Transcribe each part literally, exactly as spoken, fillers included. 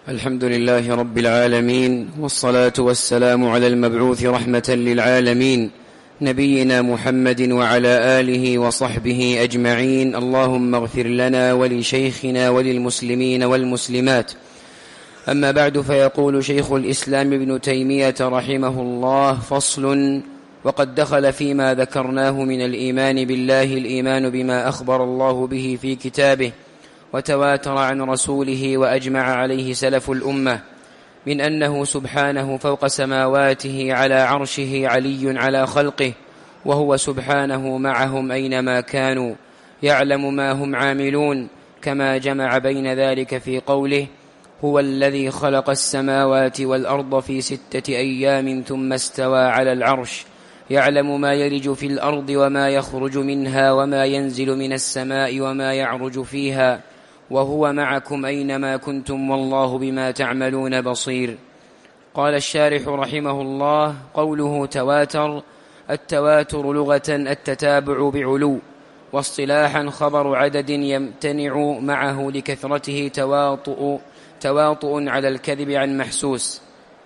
الحمد لله رب العالمين، والصلاة والسلام على المبعوث رحمة للعالمين نبينا محمد وعلى آله وصحبه أجمعين. اللهم اغفر لنا ولشيخنا وللمسلمين والمسلمات. أما بعد، فيقول شيخ الإسلام ابن تيمية رحمه الله: فصل. وقد دخل فيما ذكرناه من الإيمان بالله الإيمان بما أخبر الله به في كتابه وتواتر عن رسوله وأجمع عليه سلف الأمة من أنه سبحانه فوق سماواته على عرشه علي على خلقه، وهو سبحانه معهم أينما كانوا يعلم ما هم عاملون، كما جمع بين ذلك في قوله: هو الذي خلق السماوات والأرض في ستة أيام ثم استوى على العرش يعلم ما يلج في الأرض وما يخرج منها وما ينزل من السماء وما يعرج فيها وهو معكم أينما كنتم والله بما تعملون بصير. قال الشارح رحمه الله: قوله تواتر: التواتر لغة التتابع بعلو، واصطلاحا خبر عدد يمتنع معه لكثرته تواطؤ, تواطؤ على الكذب عن محسوس.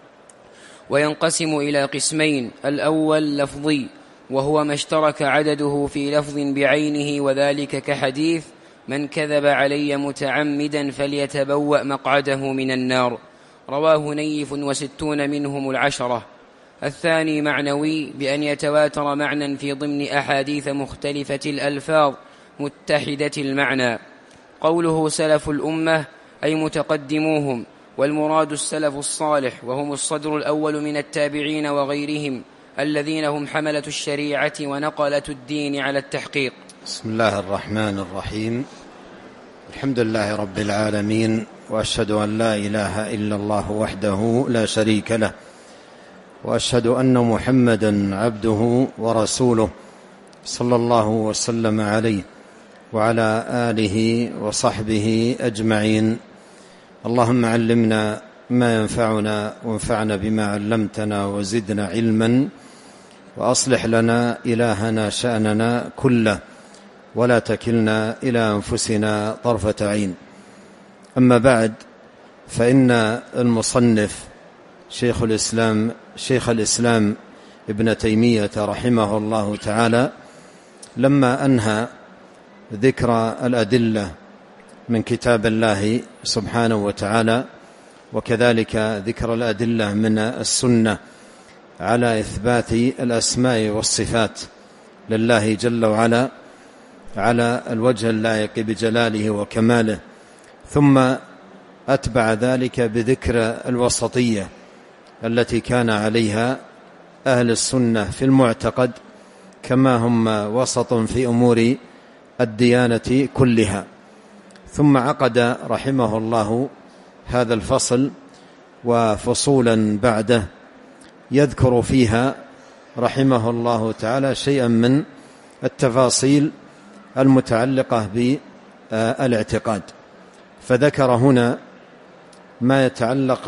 وينقسم إلى قسمين: الأول لفظي، وهو ما اشترك عدده في لفظ بعينه، وذلك كحديث: من كذب علي متعمدا فليتبوأ مقعده من النار، رواه نيف وستون منهم العشرة. الثاني معنوي، بأن يتواتر معنى في ضمن أحاديث مختلفة الألفاظ متحدة المعنى. قوله سلف الأمة أي متقدموهم، والمراد السلف الصالح، وهم الصدر الأول من التابعين وغيرهم الذين هم حملة الشريعة ونقلة الدين على التحقيق. بسم الله الرحمن الرحيم. الحمد لله رب العالمين، وأشهد أن لا إله إلا الله وحده لا شريك له، وأشهد أن محمدا عبده ورسوله صلى الله وسلم عليه وعلى آله وصحبه أجمعين. اللهم علمنا ما ينفعنا وانفعنا بما علمتنا وزدنا علما، وأصلح لنا إلهنا شأننا كله، ولا تكلنا إلى أنفسنا طرفة عين. أما بعد، فإن المصنف شيخ الإسلام شيخ الإسلام ابن تيمية رحمه الله تعالى لما أنهى ذكر الأدلة من كتاب الله سبحانه وتعالى، وكذلك ذكر الأدلة من السنة على إثبات الأسماء والصفات لله جل وعلا على الوجه اللائق بجلاله وكماله، ثم أتبع ذلك بذكر الوسطية التي كان عليها أهل السنة في المعتقد، كما هم وسط في أمور الديانة كلها. ثم عقد رحمه الله هذا الفصل وفصولا بعده يذكر فيها رحمه الله تعالى شيئا من التفاصيل المتعلقة بالاعتقاد. فذكر هنا ما يتعلق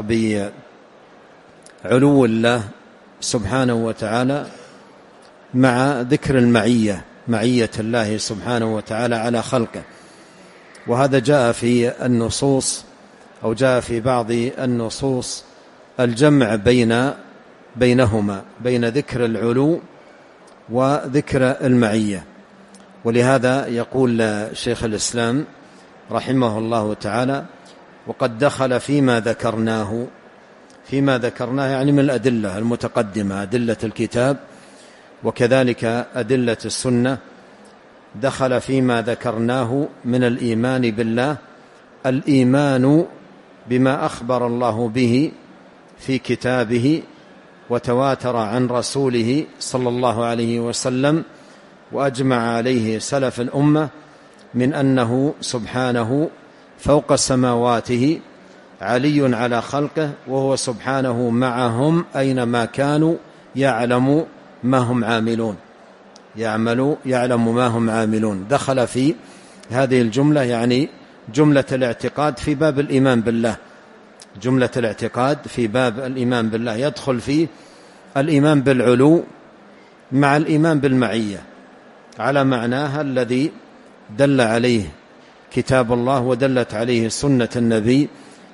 بعلو الله سبحانه وتعالى، مع ذكر المعية معية الله سبحانه وتعالى على خلقه. وهذا جاء في النصوص أو جاء في بعض النصوص الجمع بين بينهما، بين ذكر العلو وذكر المعية. ولهذا يقول شيخ الإسلام رحمه الله تعالى: وقد دخل فيما ذكرناه. فيما ذكرناه يعني من الأدلة المتقدمة، أدلة الكتاب وكذلك أدلة السنة. دخل فيما ذكرناه من الإيمان بالله، الإيمان بما أخبر الله به في كتابه وتواتر عن رسوله صلى الله عليه وسلم وأجمع عليه سلف الأمة من أنه سبحانه فوق سماواته علي على خلقه، وهو سبحانه معهم أينما كانوا يعلم ما هم عاملون يعمل يعلم ما هم عاملون. دخل في هذه الجملة يعني جملة الاعتقاد في باب الإيمان بالله، جملة الاعتقاد في باب الإيمان بالله يدخل فيه الإيمان بالعلو مع الإيمان بالمعية على معناها الذي دل عليه كتاب الله ودلت عليه سنة النبي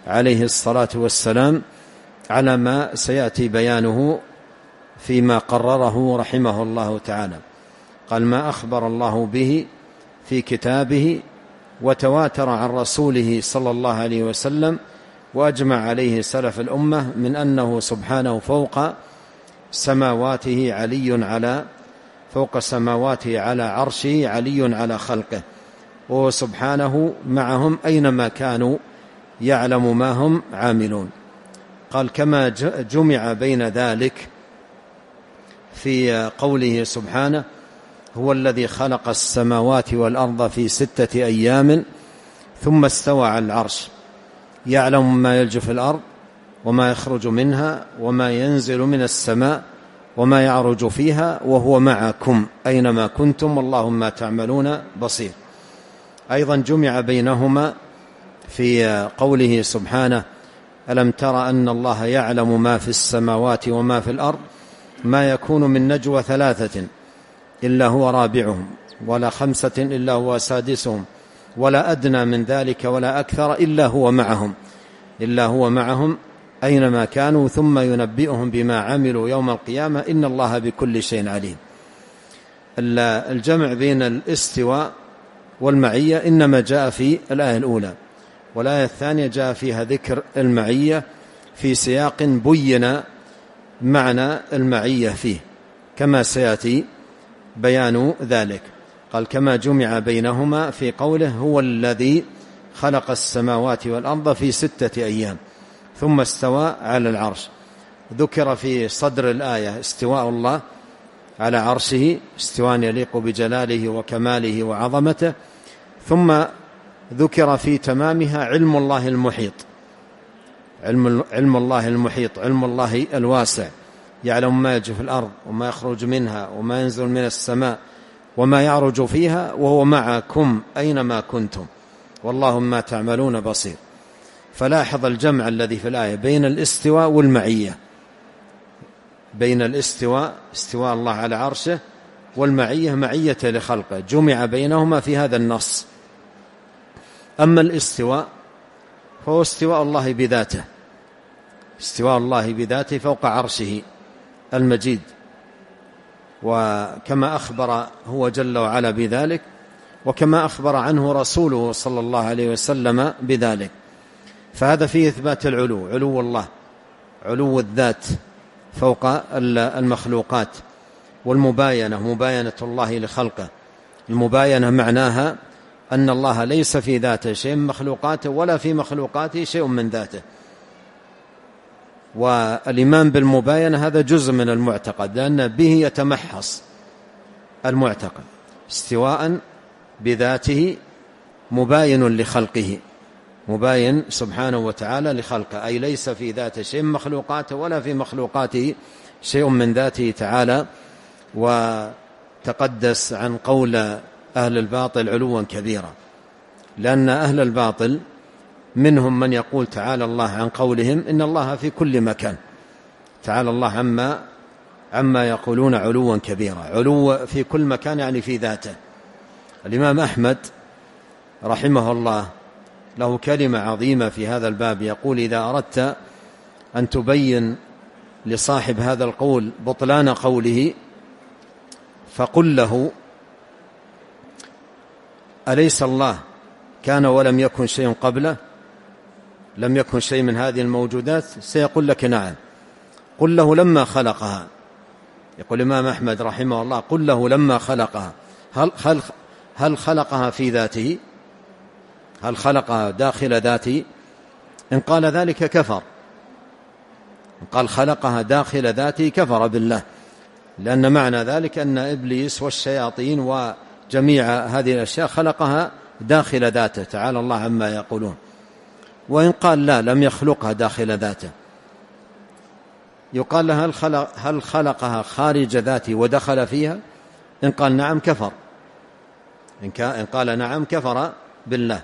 عليه الصلاة والسلام على ما سيأتي بيانه فيما قرره رحمه الله تعالى. قال: ما أخبر الله به في كتابه وتواتر عن رسوله صلى الله عليه وسلم وأجمع عليه سلف الأمة من أنه سبحانه فوق سماواته علي على فوق سماواته على عرشه علي على خلقه، وهو سبحانه معهم أينما كانوا يعلم ما هم عاملون. قال: كما جمع بين ذلك في قوله سبحانه: هو الذي خلق السماوات والأرض في ستة أيام ثم استوى على العرش يعلم ما يلج في الأرض وما يخرج منها وما ينزل من السماء وما يعرج فيها وهو معكم أينما كنتم والله ما تعملون بصير. أيضا جمع بينهما في قوله سبحانه: ألم تر أن الله يعلم ما في السماوات وما في الأرض ما يكون من نجوى ثلاثة إلا هو رابعهم ولا خمسة إلا هو سادسهم ولا أدنى من ذلك ولا أكثر إلا هو معهم إلا هو معهم أينما كانوا ثم ينبئهم بما عملوا يوم القيامة إن الله بكل شيء عليم. الجمع بين الاستواء والمعية إنما جاء في الآية الأولى، والآية الثانية جاء فيها ذكر المعية في سياق بين معنى المعية فيه كما سيأتي بيان ذلك. قال: كما جمع بينهما في قوله: هو الذي خلق السماوات والأرض في ستة أيام ثم استوى على العرش. ذكر في صدر الآية استواء الله على عرشه استواء يليق بجلاله وكماله وعظمته، ثم ذكر في تمامها علم الله المحيط، علم, علم الله المحيط علم الله الواسع، يعلم ما يجري في الأرض وما يخرج منها وما ينزل من السماء وما يعرج فيها وهو معكم أينما كنتم والله ما تعملون بصير. فلاحظ الجمع الذي في الآية بين الاستواء والمعية، بين الاستواء استواء الله على عرشه والمعية معية لخلقه، جمع بينهما في هذا النص. أما الاستواء فهو استواء الله بذاته، استواء الله بذاته فوق عرشه المجيد، وكما أخبر هو جل وعلا بذلك وكما أخبر عنه رسوله صلى الله عليه وسلم بذلك. فهذا فيه إثبات العلو، علو الله، علو الذات فوق المخلوقات، والمباينة مباينة الله لخلقه. المباينة معناها أن الله ليس في ذاته شيء من مخلوقاته ولا في مخلوقاته شيء من ذاته، والإيمان بالمباينة هذا جزء من المعتقد لأن به يتمحص المعتقد. استواء بذاته مباين لخلقه، مباين سبحانه وتعالى لخلقه، أي ليس في ذاته شيء من مخلوقاته ولا في مخلوقاته شيء من ذاته تعالى، وتقدس عن قول أهل الباطل علوا كبيرا، لأن أهل الباطل منهم من يقول تعالى الله عن قولهم إن الله في كل مكان، تعالى الله عما عما يقولون علوا كبيرا. علو في كل مكان يعني في ذاته. الإمام أحمد رحمه الله له كلمة عظيمة في هذا الباب، يقول: إذا أردت أن تبين لصاحب هذا القول بطلان قوله فقل له: أليس الله كان ولم يكن شيء قبله، لم يكن شيء من هذه الموجودات؟ سيقول لك نعم. قل له: لما خلقها، يقول الإمام أحمد رحمه الله: قل له لما خلقها، هل, هل, هل خلقها في ذاته؟ هل خلقها داخل ذاته؟ إن قال ذلك كفر، إن قال خلقها داخل ذاته كفر بالله، لأن معنى ذلك أن إبليس والشياطين وجميع هذه الأشياء خلقها داخل ذاته تعالى الله عما يقولون. وإن قال لا، لم يخلقها داخل ذاته، يقال له: هل, خلق هل خلقها خارج ذاته ودخل فيها؟ إن قال نعم كفر، إن قال نعم كفر بالله.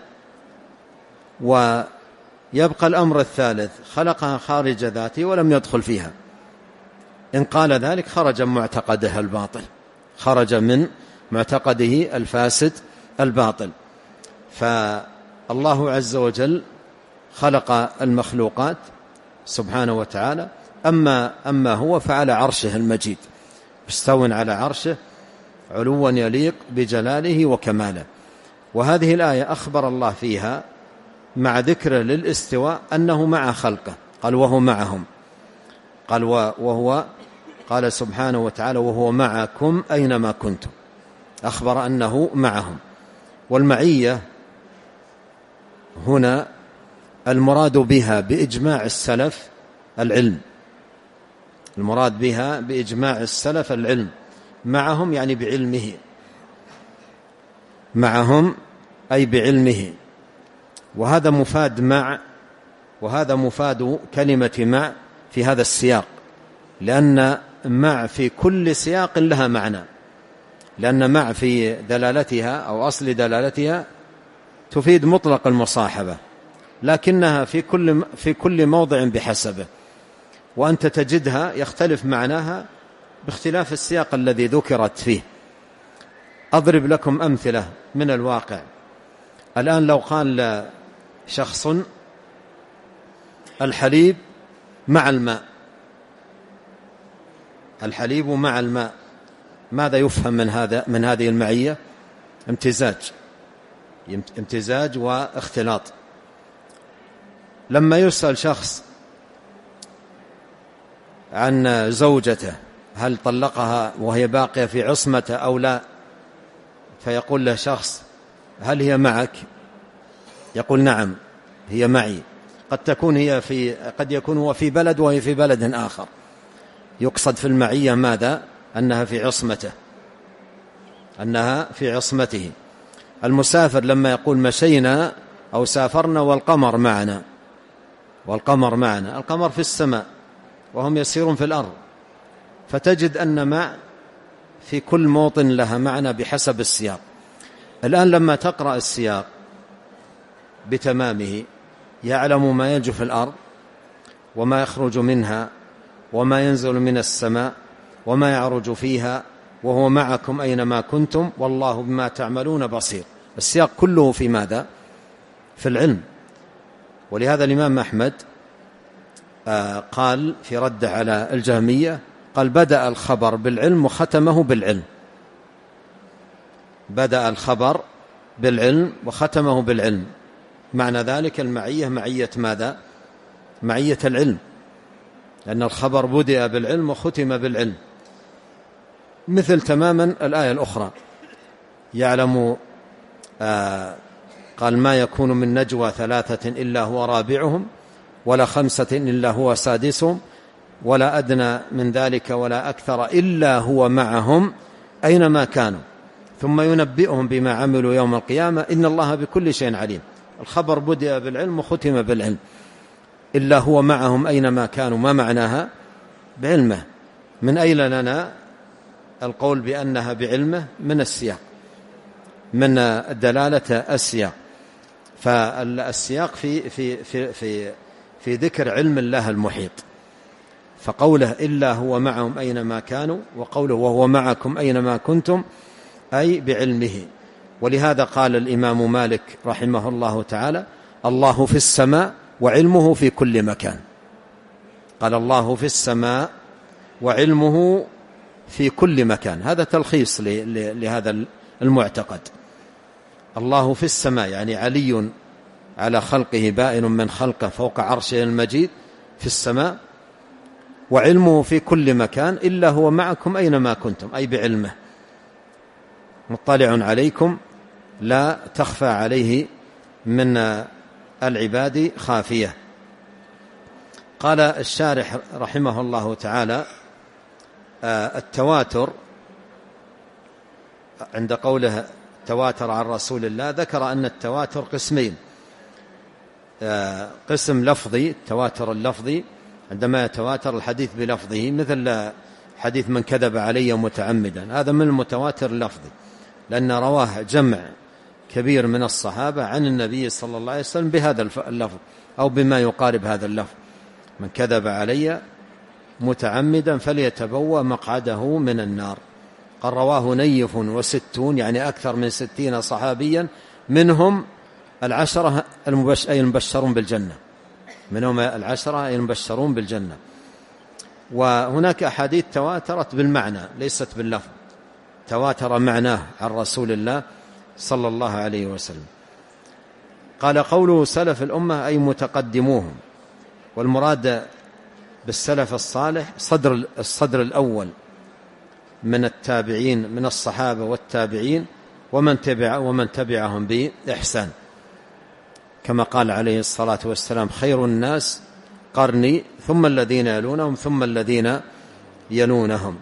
ويبقى الأمر الثالث: خلقها خارج ذاته ولم يدخل فيها. إن قال ذلك خرج من معتقده الباطل، خرج من معتقده الفاسد الباطل. فالله عز وجل خلق المخلوقات سبحانه وتعالى. أما, أما هو فعلى عرشه المجيد، مستو على عرشه علوا يليق بجلاله وكماله. وهذه الآية أخبر الله فيها مع ذكره للاستواء أنه مع خلقه، قال وهو معهم، قال وهو قال سبحانه وتعالى وهو معكم أينما كنتم، أخبر أنه معهم. والمعية هنا المراد بها بإجماع السلف العلم، المراد بها بإجماع السلف العلم، معهم يعني بعلمه، معهم أي بعلمه. وهذا مفاد مع، وهذا مفاد كلمة مع في هذا السياق، لأن مع في كل سياق لها معنى، لأن مع في دلالتها أو أصل دلالتها تفيد مطلق المصاحبة، لكنها في كل في كل موضع بحسبه، وأنت تجدها يختلف معناها باختلاف السياق الذي ذكرت فيه. أضرب لكم أمثلة من الواقع. الآن لو قال شخص الحليب مع الماء، الحليب مع الماء، ماذا يفهم من هذا من هذه المعية؟ امتزاج، امتزاج واختلاط. لما يسأل شخص عن زوجته هل طلقها وهي باقية في عصمته أو لا، فيقول له شخص هل هي معك؟ يقول نعم هي معي. قد تكون هي في قد يكون هو في بلد وهي في بلد آخر، يقصد في المعية ماذا؟ أنها في عصمته، أنها في عصمته. المسافر لما يقول مشينا أو سافرنا والقمر معنا، والقمر معنا، القمر في السماء وهم يسيرون في الأرض، فتجد أن مع في كل موطن لها معنى بحسب السياق. الآن لما تقرأ السياق بتمامه يعلم ما يلج في الأرض وما يخرج منها وما ينزل من السماء وما يعرج فيها وهو معكم أينما كنتم والله بما تعملون بصير. السياق كله في ماذا؟ في العلم. ولهذا الإمام أحمد قال في رد على الجهمية، قال بدأ الخبر بالعلم وختمه بالعلم، بدأ الخبر بالعلم وختمه بالعلم. معنى ذلك المعية معية ماذا؟ معية العلم، لأن الخبر بدأ بالعلم وختم بالعلم. مثل تماما الآية الأخرى يعلم آه قال ما يكون من نجوى ثلاثة إلا هو رابعهم ولا خمسة إلا هو سادسهم ولا أدنى من ذلك ولا أكثر إلا هو معهم أينما كانوا ثم ينبئهم بما عملوا يوم القيامة إن الله بكل شيء عليم. الخبر بدأ بالعلم وختم بالعلم. إلا هو معهم أينما كانوا، ما معناها؟ بعلمه. من أين لنا القول بأنها بعلمه؟ من السياق، من دلالة السياق. فالسياق في في في في في ذكر علم الله المحيط، فقوله إلا هو معهم أينما كانوا، وقوله وهو معكم أينما كنتم أي بعلمه. ولهذا قال الإمام مالك رحمه الله تعالى الله في السماء وعلمه في كل مكان. قال الله في السماء وعلمه في كل مكان. هذا تلخيص لهذا المعتقد. الله في السماء يعني علي على خلقه بائن من خلقه فوق عرشه المجيد في السماء، وعلمه في كل مكان إلا هو معكم أينما كنتم أي بعلمه، مطلع عليكم لا تخفى عليه من العباد خافية. قال الشارح رحمه الله تعالى التواتر عند قوله تواتر عن رسول الله ذكر أن التواتر قسمين، قسم لفظي التواتر اللفظي عندما يتواتر الحديث بلفظه مثل حديث من كذب علي متعمدا، هذا من المتواتر اللفظي لأن رواه جمع كبير من الصحابة عن النبي صلى الله عليه وسلم بهذا اللفظ أو بما يقارب هذا اللفظ من كذب علي متعمدا فليتبوأ مقعده من النار. قال رواه نيف وستون يعني أكثر من ستين صحابيا منهم العشرة أي المبشرون بالجنة، منهم العشرة أي المبشرون بالجنة. وهناك أحاديث تواترت بالمعنى ليست باللفظ، تواتر معناه عن رسول الله صلى الله عليه وسلم. قال قوله سلف الأمة أي متقدموهم، والمراد بالسلف الصالح صدر الصدر الأول من التابعين من الصحابة والتابعين ومن تبع ومن تبعهم بإحسان، كما قال عليه الصلاة والسلام خير الناس قرني ثم الذين يلونهم ثم الذين يلونهم.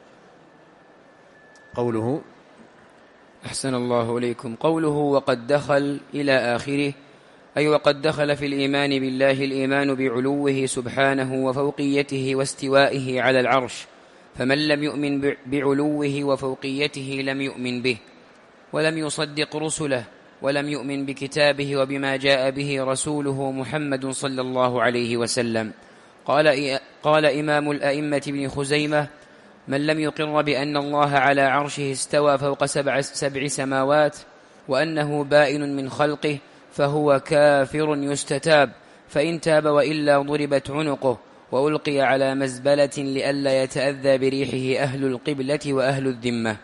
قوله أحسن الله إليكم، قوله وقد دخل إلى آخره أي وقد دخل في الإيمان بالله الإيمان بعلوه سبحانه وفوقيته واستوائه على العرش، فمن لم يؤمن بعلوه وفوقيته لم يؤمن به ولم يصدق رسله ولم يؤمن بكتابه وبما جاء به رسوله محمد صلى الله عليه وسلم. قال, قال إمام الأئمة ابن خزيمة من لم يقر بأن الله على عرشه استوى فوق سبع, سبع سماوات وأنه بائن من خلقه فهو كافر يستتاب، فإن تاب وإلا ضربت عنقه وألقي على مزبلة لئلا يتأذى بريحه أهل القبلة وأهل الذمة.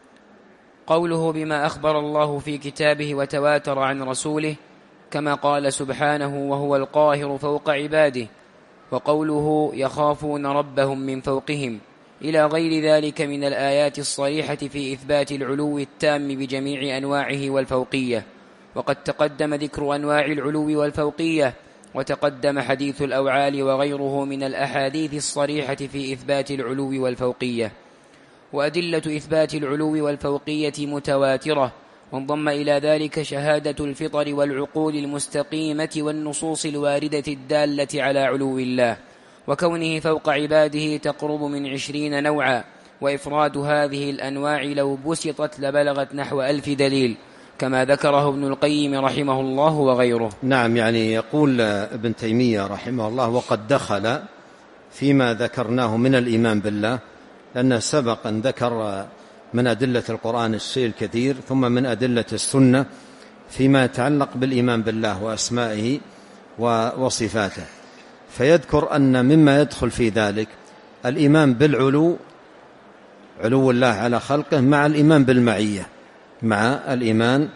قوله بما أخبر الله في كتابه وتواتر عن رسوله كما قال سبحانه وهو القاهر فوق عباده، وقوله يخافون ربهم من فوقهم، إلى غير ذلك من الآيات الصريحة في إثبات العلو التام بجميع أنواعه والفوقية. وقد تقدم ذكر أنواع العلو والفوقية، وتقدم حديث الأوعال وغيره من الأحاديث الصريحة في إثبات العلو والفوقية. وأدلة إثبات العلو والفوقية متواترة، وانضم إلى ذلك شهادة الفطر والعقول المستقيمة والنصوص الواردة الدالة على علو الله وكونه فوق عباده تقرب من عشرين نوعا، وإفراد هذه الأنواع لو بسطت لبلغت نحو ألف دليل كما ذكره ابن القيم رحمه الله وغيره. نعم، يعني يقول ابن تيمية رحمه الله وقد دخل فيما ذكرناه من الإيمان بالله، لأنه سبق أن ذكر من أدلة القرآن الشيء الكثير، ثم من أدلة السنة فيما يتعلق بالإيمان بالله وأسمائه وصفاته، فيذكر أن مما يدخل في ذلك الإيمان بالعلو، علو الله على خلقه، مع الإيمان بالمعية، مع الإيمان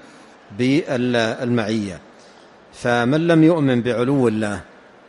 بالمعية. فمن لم يؤمن بعلو الله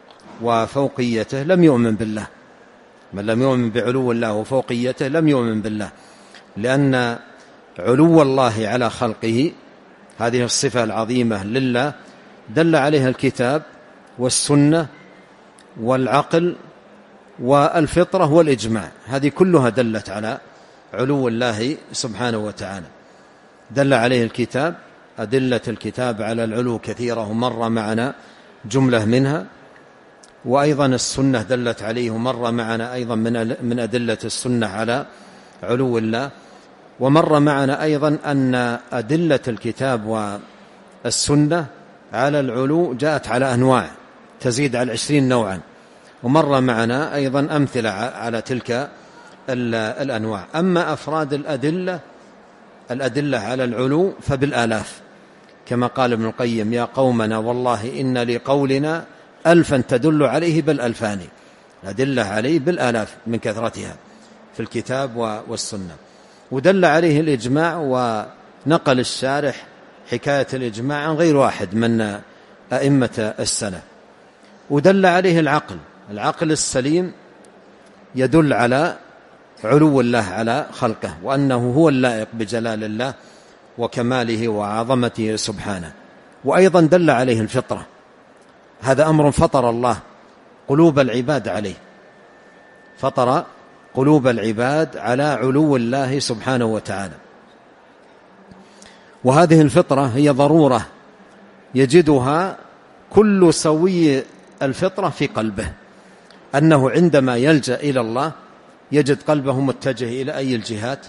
وفوقيته لم يؤمن بالله، من لم يؤمن بعلو الله وفوقيته لم يؤمن بالله، لأن علو الله على خلقه هذه الصفة العظيمة لله دل عليها الكتاب والسنة والعقل والفطرة والإجماع، هذه كلها دلت على علو الله سبحانه وتعالى. دل عليه الكتاب، أدلة الكتاب على العلو كثيرة ومر معنا جملة منها، وأيضا السنة دلت عليه ومر معنا أيضا من أدلة السنة على علو الله. ومر معنا أيضا أن أدلة الكتاب والسنة على العلو جاءت على أنواع تزيد على عشرين نوعا، ومر معنا أيضا أمثلة على تلك الأنواع. أما أفراد الأدلة الأدلة على العلو فبالآلاف، كما قال ابن القيم يا قومنا والله إن لقولنا ألفا تدل عليه بل ألفان، الأدلة عليه بالآلاف من كثرتها في الكتاب والسنة. ودل عليه الإجماع، ونقل الشارح حكاية الإجماع عن غير واحد من أئمة السلف. ودل عليه العقل، العقل السليم يدل على علو الله على خلقه، وأنه هو اللائق بجلال الله وكماله وعظمته سبحانه. وأيضا دل عليه الفطرة، هذا أمر فطر الله قلوب العباد عليه، فطر قلوب العباد على علو الله سبحانه وتعالى. وهذه الفطرة هي ضرورة يجدها كل سوي الفطرة في قلبه، أنه عندما يلجأ إلى الله يجد قلبه متجه إلى أي الجهات؟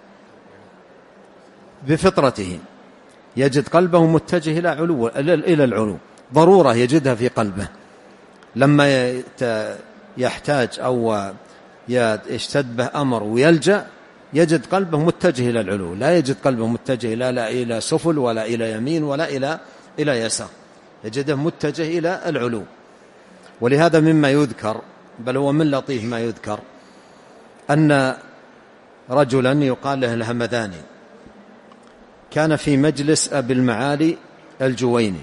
بفطرته، يجد قلبه متجه إلى علو إلى العلو، ضرورة يجدها في قلبه. لما يحتاج أو يشتد به أمر ويلجأ يجد قلبه متجه إلى العلو، لا يجد قلبه متجه لا إلى سفل ولا إلى يمين ولا إلى إلى يسار، يجده متجه إلى العلو. ولهذا مما يذكر، بل هو من لطيف ما يذكر، أن رجلا يقال له الهمداني كان في مجلس أبي المعالي الجويني،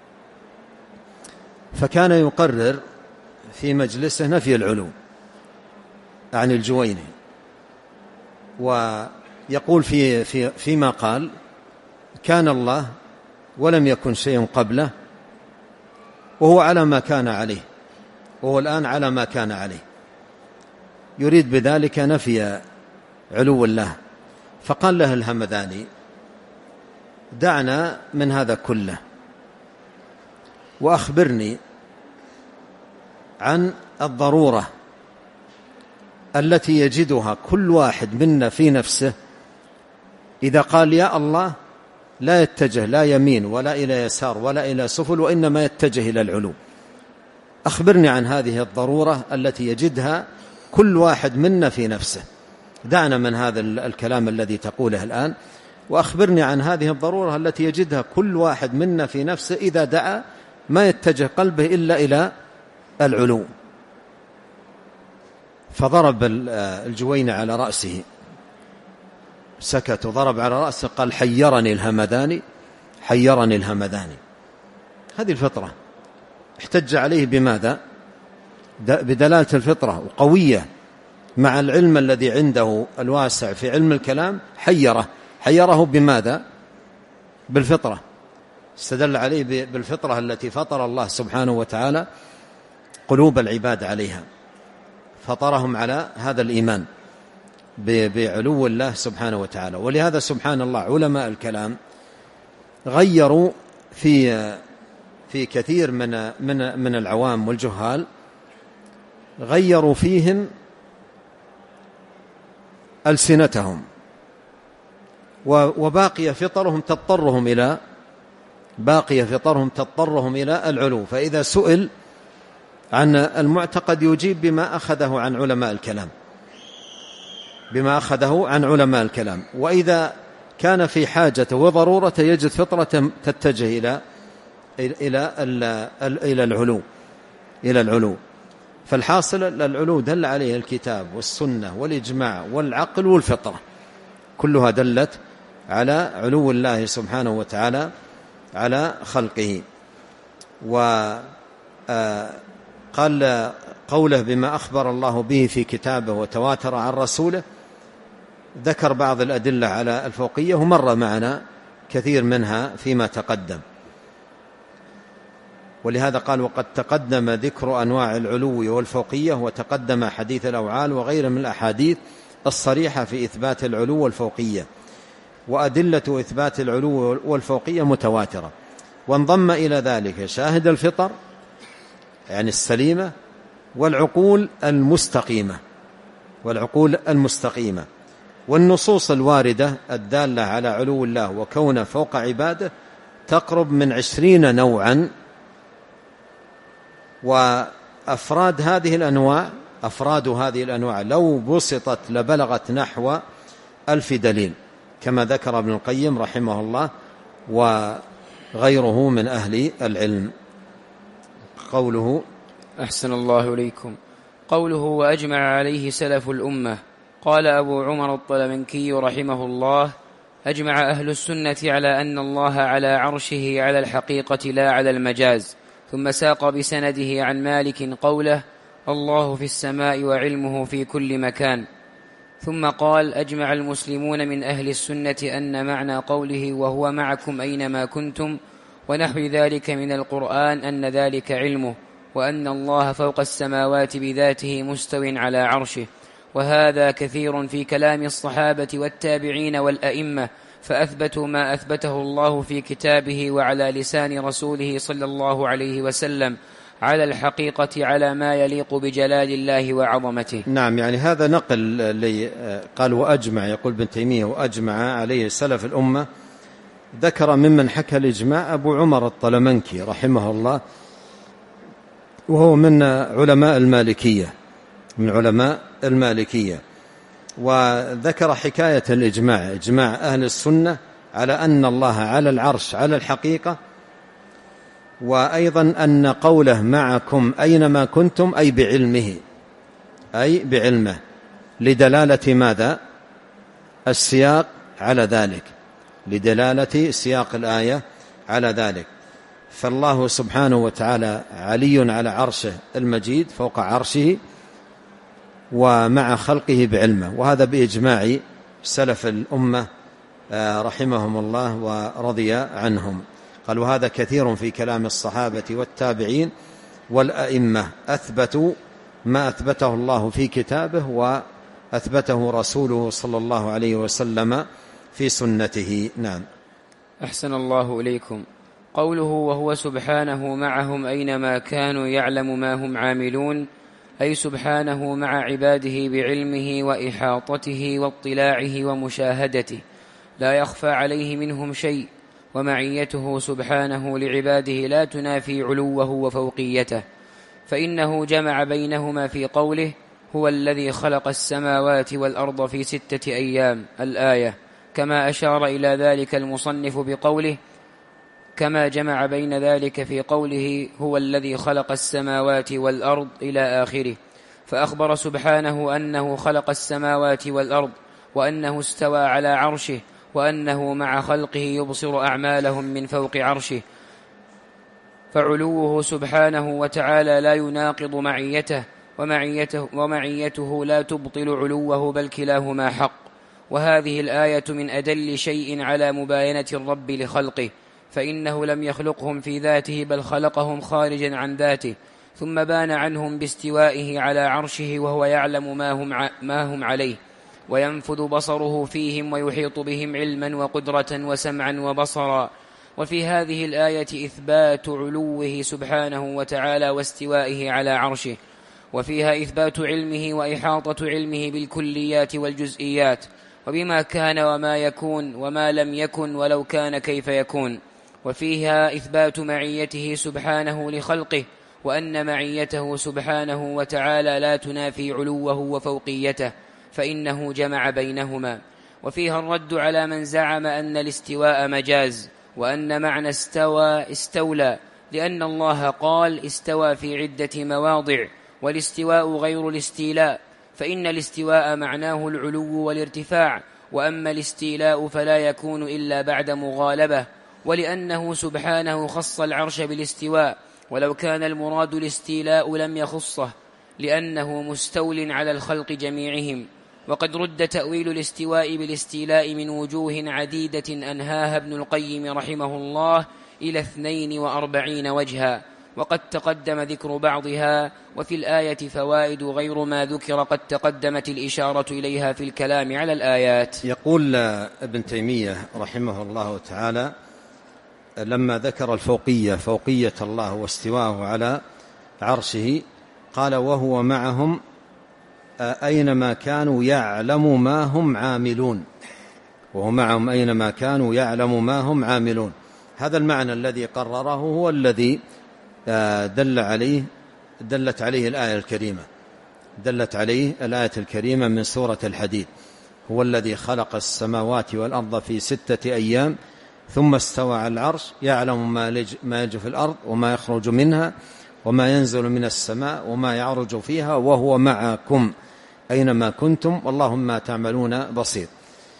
فكان يقرر في مجلسه نفي العلو عن الجويني، ويقول في في فيما قال: كان الله ولم يكن شيء قبله وهو على ما كان عليه، وهو الآن على ما كان عليه، يريد بذلك نفي علو الله. فقال له الهمداني: دعنا من هذا كله وأخبرني عن الضرورة التي يجدها كل واحد منا في نفسه إذا قال يا الله لا يتجه لا يمين ولا إلى يسار ولا إلى سفل، وإنما يتجه إلى العلو. أخبرني عن هذه الضرورة التي يجدها كل واحد منا في نفسه. دعنا من هذا الكلام الذي تقوله الآن، وأخبرني عن هذه الضرورة التي يجدها كل واحد منا في نفسه إذا دعا ما يتجه قلبه إلا إلى العلو. فضرب الجويني على رأسه، سكت وضرب على رأسه، قال: حيرني الهمداني، حيرني الهمداني. هذه الفطرة. احتج عليه بماذا؟ بدلالة الفطرة وقوية مع العلم الذي عنده الواسع في علم الكلام. حيره حيره بماذا؟ بالفطرة. استدل عليه بالفطرة التي فطر الله سبحانه وتعالى قلوب العباد عليها، فطرهم على هذا الإيمان بعلو الله سبحانه وتعالى. ولهذا سبحان الله علماء الكلام غيروا في في كثير من من من العوام والجهال، غيروا فيهم ألسنتهم، وباقي فطرهم تضطرهم إلى باقي فطرهم تضطرهم إلى العلو. فإذا سئل عن المعتقد يجيب بما أخذه عن علماء الكلام بما أخذه عن علماء الكلام وإذا كان في حاجة وضرورة يجد فطرة تتجه إلى إلى إلى العلو إلى العلو. فالحاصل العلو دل عليه الكتاب والسنة والإجماع والعقل والفطرة، كلها دلت على علو الله سبحانه وتعالى على خلقه. وقال قوله بما أخبر الله به في كتابه وتواتر عن رسوله، ذكر بعض الأدلة على الفوقية ومر معنا كثير منها فيما تقدم. ولهذا قال: وقد تقدم ذكر أنواع العلو والفوقية، وتقدم حديث الأوعال وغير من الأحاديث الصريحة في إثبات العلو والفوقية، وأدلة إثبات العلو والفوقية متواترة. وانضم إلى ذلك شاهد الفطر يعني السليمة، والعقول المستقيمة والعقول المستقيمة والنصوص الواردة الدالة على علو الله وكونه فوق عباده تقرب من عشرين نوعا. وأفراد هذه الأنواع أفراد هذه الأنواع لو بسطت لبلغت نحو ألف دليل، كما ذكر ابن القيم رحمه الله وغيره من أهل العلم. قوله: أحسن الله إليكم. قوله: وأجمع عليه سلف الأمة. قال أبو عمر الطلمنكي رحمه الله: أجمع أهل السنة على أن الله على عرشه على الحقيقة لا على المجاز. ثم ساق بسنده عن مالك قوله: الله في السماء وعلمه في كل مكان. ثم قال: أجمع المسلمون من أهل السنة أن معنى قوله وهو معكم أينما كنتم ونحو ذلك من القرآن أن ذلك علمه، وأن الله فوق السماوات بذاته مستو على عرشه. وهذا كثير في كلام الصحابة والتابعين والأئمة، فأثبتوا ما أثبته الله في كتابه وعلى لسان رسوله صلى الله عليه وسلم على الحقيقة على ما يليق بجلال الله وعظمته. نعم، يعني هذا نقل لي قال وأجمع، يقول ابن تيمية وأجمع عليه سلف الأمة. ذكر ممن حكى الإجماع أبو عمر الطلمنكي رحمه الله، وهو من علماء المالكية من علماء المالكية وذكر حكاية الإجماع، إجماع أهل السنة على أن الله على العرش على الحقيقة وأيضا أن قوله معكم أينما كنتم أي بعلمه، أي بعلمه، لدلالة ماذا؟ السياق على ذلك، لدلالة سياق الآية على ذلك. فالله سبحانه وتعالى علي على عرشه المجيد فوق عرشه ومع خلقه بعلمه، وهذا بإجماع سلف الأمة رحمهم الله ورضي عنهم. قال وهذا كثير في كلام الصحابة والتابعين والأئمة، أثبتوا ما أثبته الله في كتابه وأثبته رسوله صلى الله عليه وسلم في سنته. نعم. أحسن الله إليكم. قوله وهو سبحانه معهم أينما كانوا يعلم ما هم عاملون، أي سبحانه مع عباده بعلمه وإحاطته واطلاعه ومشاهدته، لا يخفى عليه منهم شيء، ومعيته سبحانه لعباده لا تنافي علوه وفوقيته، فإنه جمع بينهما في قوله هو الذي خلق السماوات والأرض في ستة أيام الآية، كما أشار إلى ذلك المصنف بقوله كما جمع بين ذلك في قوله هو الذي خلق السماوات والأرض إلى آخره، فأخبر سبحانه أنه خلق السماوات والأرض، وأنه استوى على عرشه، وأنه مع خلقه يبصر أعمالهم من فوق عرشه، فعلوه سبحانه وتعالى لا يناقض معيته، ومعيته, ومعيته لا تبطل علوه، بل كلاهما حق. وهذه الآية من أدل شيء على مباينة الرب لخلقه، فإنه لم يخلقهم في ذاته بل خلقهم خارجا عن ذاته، ثم بان عنهم باستوائه على عرشه وهو يعلم ما هم, ع... ما هم عليه، وينفذ بصره فيهم ويحيط بهم علما وقدرة وسمعا وبصرا. وفي هذه الآية إثبات علوه سبحانه وتعالى واستوائه على عرشه، وفيها إثبات علمه وإحاطة علمه بالكليات والجزئيات، وبما كان وما يكون وما لم يكن ولو كان كيف يكون. وفيها إثبات معيته سبحانه لخلقه، وأن معيته سبحانه وتعالى لا تنافي علوه وفوقيته، فإنه جمع بينهما. وفيها الرد على من زعم أن الاستواء مجاز، وأن معنى استوى استولى، لأن الله قال استوى في عدة مواضع، والاستواء غير الاستيلاء، فإن الاستواء معناه العلو والارتفاع، وأما الاستيلاء فلا يكون إلا بعد مغالبة، ولأنه سبحانه خص العرش بالاستواء، ولو كان المراد الاستيلاء لم يخصه، لأنه مستول على الخلق جميعهم. وقد رد تأويل الاستواء بالاستيلاء من وجوه عديدة أنهاها ابن القيم رحمه الله إلى اثنين وأربعين وجها، وقد تقدم ذكر بعضها. وفي الآية فوائد غير ما ذكر قد تقدمت الإشارة إليها في الكلام على الآيات. يقول ابن تيمية رحمه الله تعالى لما ذكر الفوقية، فوقية الله واستواءه على عرشه، قال وهو معهم أينما كانوا يعلم ما هم عاملون، وهو معهم أينما كانوا يعلم ما هم عاملون. هذا المعنى الذي قرره هو الذي دل عليه دلت عليه الآية الكريمة دلت عليه الآية الكريمة من سورة الحديد، هو الذي خلق السماوات والأرض في ستة أيام ثم استوى على العرش، يعلم ما يجري في الأرض وما يخرج منها وما ينزل من السماء وما يعرج فيها، وهو معكم أينما كنتم والله ما تعملون بصير.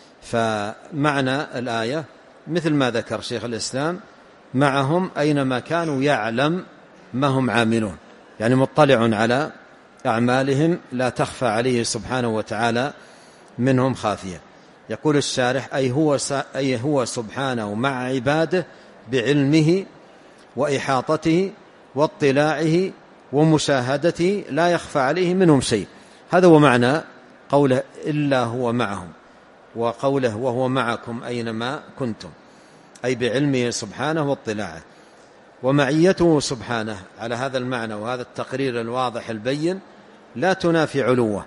فمعنى الآية مثل ما ذكر شيخ الإسلام، معهم أينما كانوا يعلم ما هم عاملون، يعني مطلع على أعمالهم لا تخفى عليه سبحانه وتعالى منهم خافية. يقول الشارح أي هو, أي هو سبحانه مع عباده بعلمه وإحاطته واطلاعه ومشاهدته لا يخفى عليه منهم شيء. هذا هو معنى قوله إلا هو معهم، وقوله وهو معكم أينما كنتم، أي بعلمه سبحانه واطلاعه. ومعيته سبحانه على هذا المعنى وهذا التقرير الواضح البين لا تنافي علوه،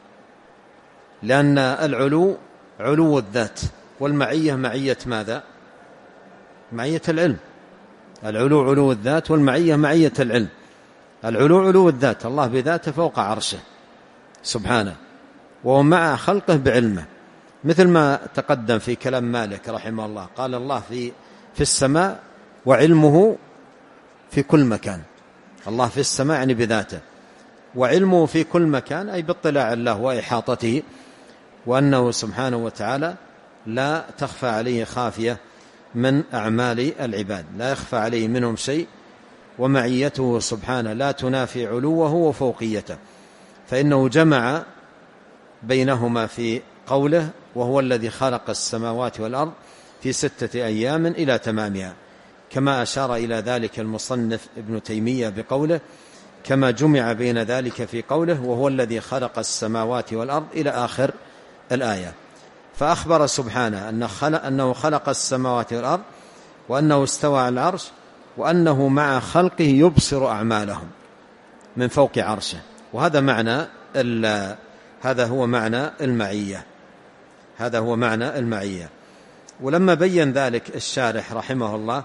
لأن العلو علو الذات، والمعية معية ماذا؟ معية العلم. العلو علو الذات، والمعية معية العلم. العلو علو الذات، الله بذاته فوق عرشه سبحانه، وهو مع خلقه بعلمه، مثل ما تقدم في كلام مالك رحمه الله، قال الله في في السماء وعلمه في كل مكان. الله في السماء يعني بذاته، وعلمه في كل مكان أي باطلاع الله وإحاطته، وأنه سبحانه وتعالى لا تخفى عليه خافية من أعمال العباد، لا يخفى عليه منهم شيء، ومعيته سبحانه لا تنافي علوه وفوقيته، فإنه جمع بينهما في قوله وهو الذي خلق السماوات والأرض في ستة أيام إلى تمامها، كما أشار إلى ذلك المصنف ابن تيمية بقوله كما جمع بين ذلك في قوله وهو الذي خلق السماوات والأرض إلى آخر الآية. فأخبر سبحانه أنه خلق, أنه خلق السماوات والأرض، وأنه استوى على العرش، وأنه مع خلقه يبصر أعمالهم من فوق عرشه. وهذا معنى هذا هو معنى المعية، هذا هو معنى المعية. ولما بين ذلك الشارح رحمه الله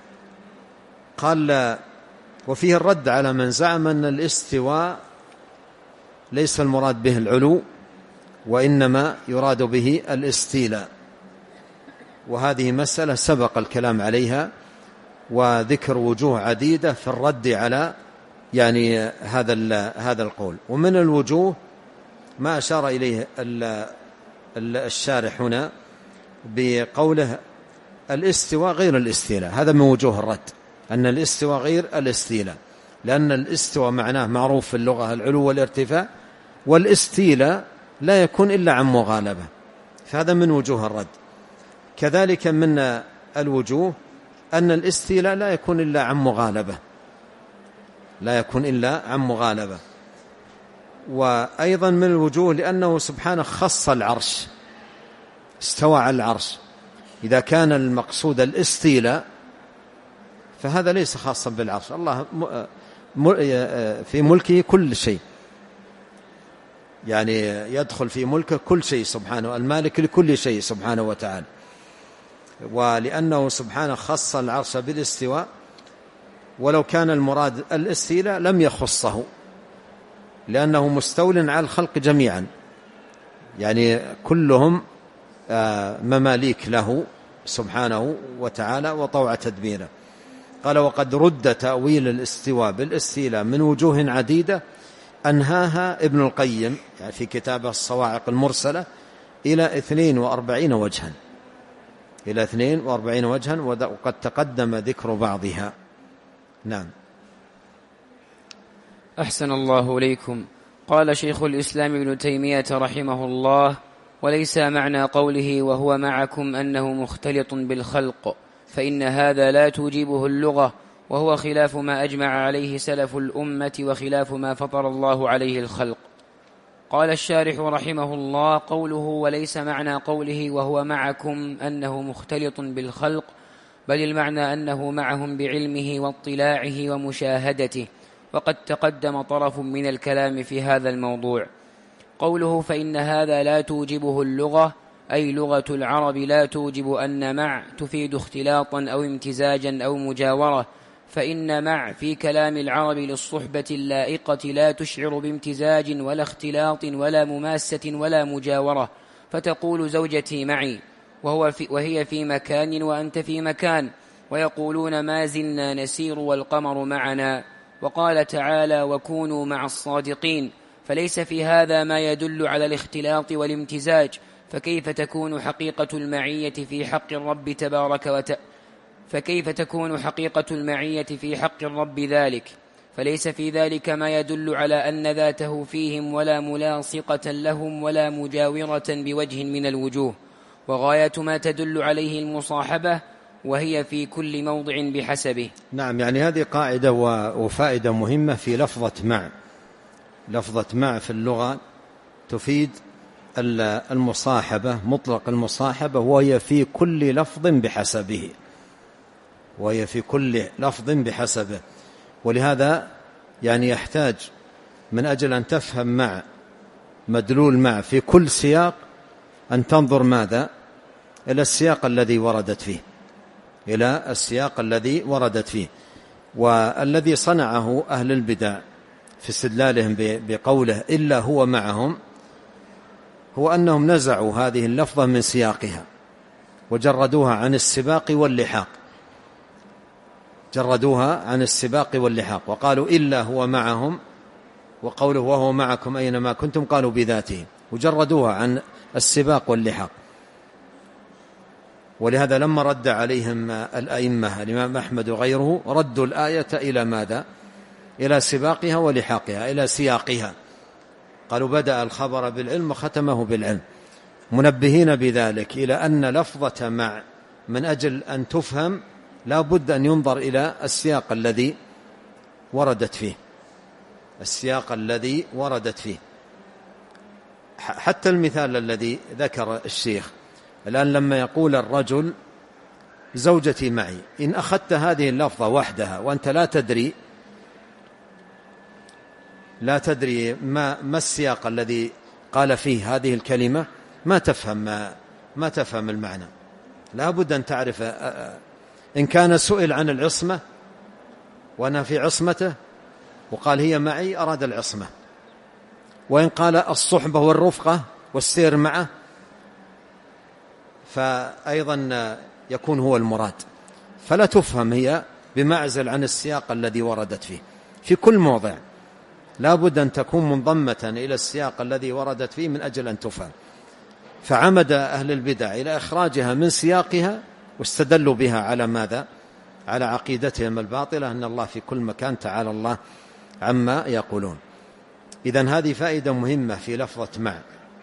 قال وفيه الرد على من زعم أن الاستواء ليس المراد به العلو، وإنما يراد به الاستيلاء، وهذه مسألة سبق الكلام عليها وذكر وجوه عديدة في الرد على يعني هذا هذا القول. ومن الوجوه ما أشار إليه الشارح هنا بقوله الاستواء غير الاستيلاء، هذا من وجوه الرد، أن الاستواء غير الاستيلاء، لأن الاستواء معناه معروف في اللغة العلو والارتفاع، والاستيلاء لا يكون إلا عن مغالبة، فهذا من وجوه الرد. كذلك من الوجوه أن الاستيلاء لا يكون إلا عن مغالبة، لا يكون إلا عن مغالبة. وأيضا من الوجوه لأنه سبحانه خص العرش، استوى على العرش، إذا كان المقصود الاستيلاء فهذا ليس خاصا بالعرش، الله في ملكه كل شيء، يعني يدخل في ملكه كل شيء سبحانه، المالك لكل شيء سبحانه وتعالى. ولأنه سبحانه خص العرش بالاستواء، ولو كان المراد الاستيلاء لم يخصه، لأنه مستول على الخلق جميعا، يعني كلهم مماليك له سبحانه وتعالى وطوع تدبيره. قال وقد رد تأويل الاستواء بالاستيلاء من وجوه عديدة أنهاها ابن القيم يعني في كتابه الصواعق المرسلة إلى اثنين وأربعين وجها، إلى اثنين وأربعين وجها، وقد تقدم ذكر بعضها. نعم. أحسن الله إليكم. قال شيخ الإسلام ابن تيمية رحمه الله وليس معنى قوله وهو معكم أنه مختلط بالخلق، فإن هذا لا توجبه اللغة، وهو خلاف ما أجمع عليه سلف الأمة وخلاف ما فطر الله عليه الخلق. قال الشارح رحمه الله قوله وليس معنى قوله وهو معكم أنه مختلط بالخلق، بل المعنى أنه معهم بعلمه واطلاعه ومشاهدته، وقد تقدم طرف من الكلام في هذا الموضوع. قوله فإن هذا لا توجبه اللغة أي لغة العرب لا توجب أن مع تفيد اختلاطا أو امتزاجا أو مجاورة، فإن مع في كلام العرب للصحبة اللائقة لا تشعر بامتزاج ولا اختلاط ولا مماسة ولا مجاورة، فتقول زوجتي معي وهو في وهي في مكان وأنت في مكان، ويقولون ما زلنا نسير والقمر معنا. وقال تعالى وكونوا مع الصادقين، فليس في هذا ما يدل على الاختلاط والامتزاج، فكيف تكون حقيقة المعية في حق الرب تبارك وتعالى فكيف تكون حقيقة المعية في حق الرب ذلك؟ فليس في ذلك ما يدل على أن ذاته فيهم ولا ملاصقة لهم ولا مجاورة بوجه من الوجوه، وغاية ما تدل عليه المصاحبة، وهي في كل موضع بحسبه. نعم، يعني هذه قاعدة وفائدة مهمة في لفظة مع. لفظة مع في اللغة تفيد المصاحبة، مطلق المصاحبة، وهي في كل لفظ بحسبه، وهي في كل لفظ بحسبه. ولهذا يعني يحتاج من أجل أن تفهم مع مدلول مع في كل سياق أن تنظر ماذا؟ إلى السياق الذي وردت فيه، إلى السياق الذي وردت فيه. والذي صنعه أهل البدع في استدلالهم بقوله إلا هو معهم هو أنهم نزعوا هذه اللفظة من سياقها وجردوها عن السباق واللحاق، جردوها عن السباق واللحاق وقالوا إلا هو معهم، وقوله وهو معكم أينما كنتم قالوا بذاته، وجردوها عن السباق واللحاق. ولهذا لما رد عليهم الأئمة الإمام أحمد وغيره ردوا الآية إلى ماذا؟ إلى سباقها ولحاقها، إلى سياقها. قالوا بدأ الخبر بالعلم وختمه بالعلم، منبهين بذلك إلى أن لفظة مع من أجل أن تفهم لا بد أن ينظر إلى السياق الذي وردت فيه، السياق الذي وردت فيه. حتى المثال الذي ذكر الشيخ الآن لما يقول الرجل زوجتي معي، إن أخذت هذه اللفظة وحدها وأنت لا تدري لا تدري ما, ما السياق الذي قال فيه هذه الكلمة ما تفهم ما, ما تفهم المعنى. لا بد أن تعرف. إن كان سئل عن العصمة وأنا في عصمته وقال هي معي أراد العصمة، وإن قال الصحبة والرفقة والسير معه فأيضا يكون هو المراد، فلا تفهم هي بمعزل عن السياق الذي وردت فيه. في كل موضع لا بد أن تكون منضمة إلى السياق الذي وردت فيه من أجل أن تفهم. فعمد أهل البدع إلى إخراجها من سياقها واستدلوا بها على ماذا؟ على عقيدتهم الباطلة أن الله في كل مكان تعالى الله عما يقولون. إذن هذه فائدة مهمة في لفظة مع،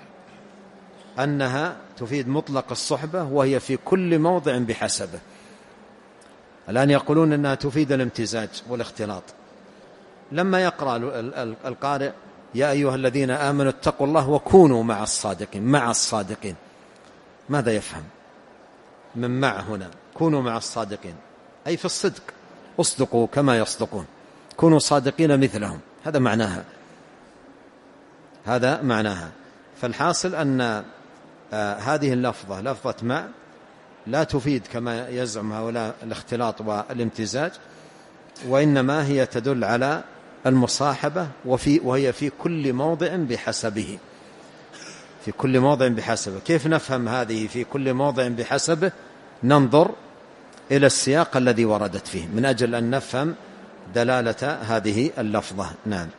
أنها تفيد مطلق الصحبة وهي في كل موضع بحسبه. الآن يقولون أنها تفيد الامتزاج والاختلاط. لما يقرأ القارئ يا أيها الذين آمنوا اتقوا الله وكونوا مع الصادقين، مع الصادقين، ماذا يفهم من مع هنا؟ كونوا مع الصادقين أي في الصدق، اصدقوا كما يصدقون، كونوا صادقين مثلهم، هذا معناها، هذا معناها. فالحاصل أن آه هذه اللفظة لفظة مع لا تفيد كما يزعم هؤلاء الاختلاط والامتزاج، وإنما هي تدل على المصاحبة، وفي وهي في كل موضع بحسبه، في كل موضع بحسبه. كيف نفهم هذه في كل موضع بحسبه؟ ننظر إلى السياق الذي وردت فيه من أجل أن نفهم دلالة هذه اللفظة. نعم.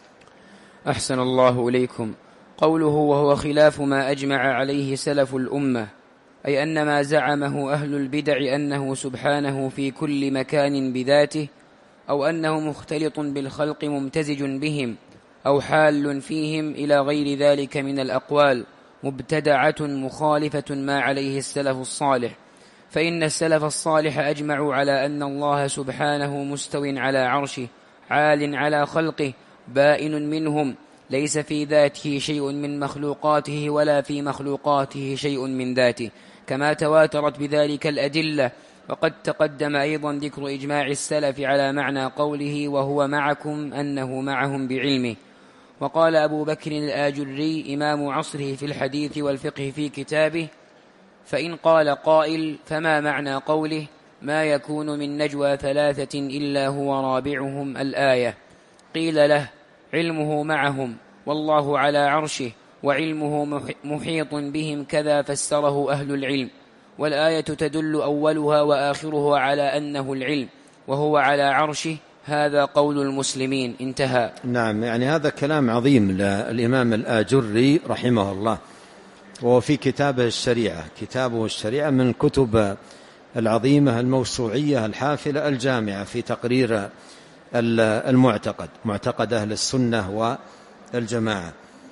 أحسن الله إليكم. قوله وهو خلاف ما أجمع عليه سلف الأمة، أي أن ما زعمه أهل البدع أنه سبحانه في كل مكان بذاته، أو أنه مختلط بالخلق ممتزج بهم، أو حال فيهم، إلى غير ذلك من الأقوال، مبتدعة مخالفة ما عليه السلف الصالح. فإن السلف الصالح أجمعوا على أن الله سبحانه مستو على عرشه، عال على خلقه، بائن منهم، ليس في ذاته شيء من مخلوقاته ولا في مخلوقاته شيء من ذاته، كما تواترت بذلك الأدلة. وقد تقدم أيضا ذكر إجماع السلف على معنى قوله وهو معكم أنه معهم بعلمه. وقال أبو بكر الآجري إمام عصره في الحديث والفقه في كتابه: فإن قال قائل فما معنى قوله ما يكون من نجوى ثلاثة إلا هو رابعهم الآية؟ قيل له علمه معهم والله على عرشه وعلمه محيط بهم، كذا فسره أهل العلم، والآية تدل أولها وآخرها على أنه العلم وهو على عرشه، هذا قول المسلمين. انتهى. نعم، يعني هذا كلام عظيم للإمام الآجري رحمه الله، وهو في كتابه الشريعة. كتابه الشريعة من الكتب العظيمة الموسوعية الحافلة الجامعة في تقرير المعتقد، معتقد أهل السنة والجماعة.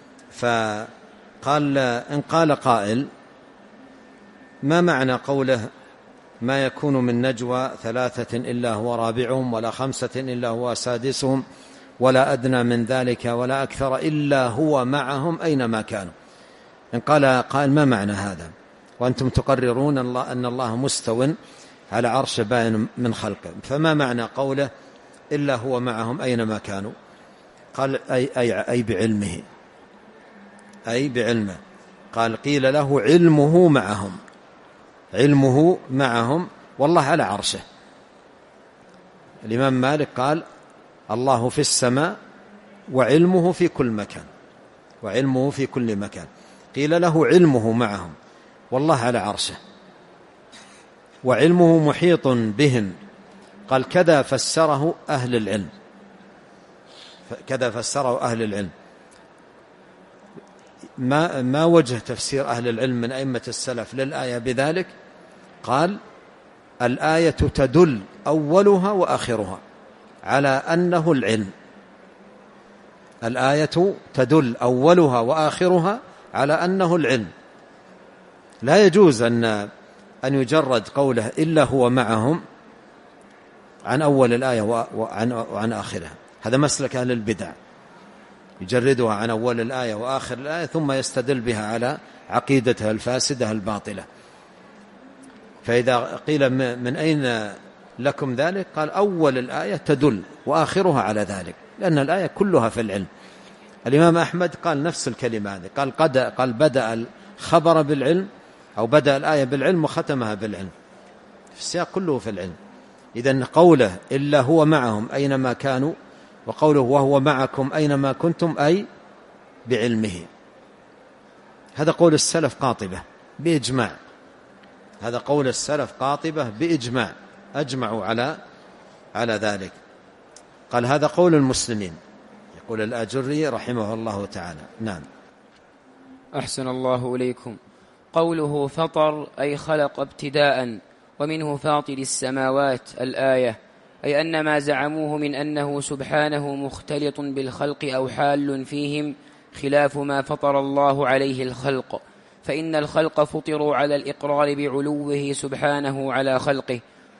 فقال إن قال قائل ما معنى قوله ما يكون من نجوى ثلاثة إلا هو رابعهم ولا خمسة إلا هو سادسهم ولا أدنى من ذلك ولا أكثر إلا هو معهم أينما كانوا؟ إن قال قائل ما معنى هذا وأنتم تقررون الله أن الله مستو على عرش بائن من خلقه، فما معنى قوله إلا هو معهم أينما كانوا؟ قال أي, أي, أي بعلمه، أي بعلمه. قال قيل له علمه معهم، علمه معهم والله على عرشه. الإمام مالك قال الله في السماء وعلمه في كل مكان، وعلمه في كل مكان. قيل له علمه معهم والله على عرشه وعلمه محيط بهم، قال كذا فسره أهل العلم، كذا فسره أهل العلم. ما, ما وجه تفسير أهل العلم من أئمة السلف للآية بذلك؟ قال الآية تدل أولها وآخرها على أنه العلم. الآية تدل أولها وآخرها على أنه العلم. لا يجوز أن أن يجرد قوله إلا هو معهم عن أول الآية وعن, وعن آخرها. هذا مسلك أهل البدع، يجردها عن أول الآية وآخر الآية ثم يستدل بها على عقيدتها الفاسدة الباطلة. فإذا قيل من أين لكم ذلك؟ قال أول الآية تدل وآخرها على ذلك، لأن الآية كلها في العلم. الإمام أحمد قال نفس الكلمة هذه، قال قد قال بدأ الخبر بالعلم أو بدأ الآية بالعلم وختمها بالعلم، في السياق كله في العلم. إذن قوله إلا هو معهم أينما كانوا، وقوله وهو معكم أينما كنتم، أي بعلمه. هذا قول السلف قاطبة بإجماع، هذا قول السلف قاطبة بإجماع، أجمعوا على على ذلك. قال هذا قول المسلمين، يقول الآجري رحمه الله تعالى. نعم. أحسن الله إليكم. قوله فطر أي خلق ابتداء، ومنه فاطر السماوات الآية، أي أن ما زعموه من أنه سبحانه مختلط بالخلق أو حال فيهم خلاف ما فطر الله عليه الخلق، فإن الخلق فطروا على الإقرار بعلوه سبحانه على خلقه،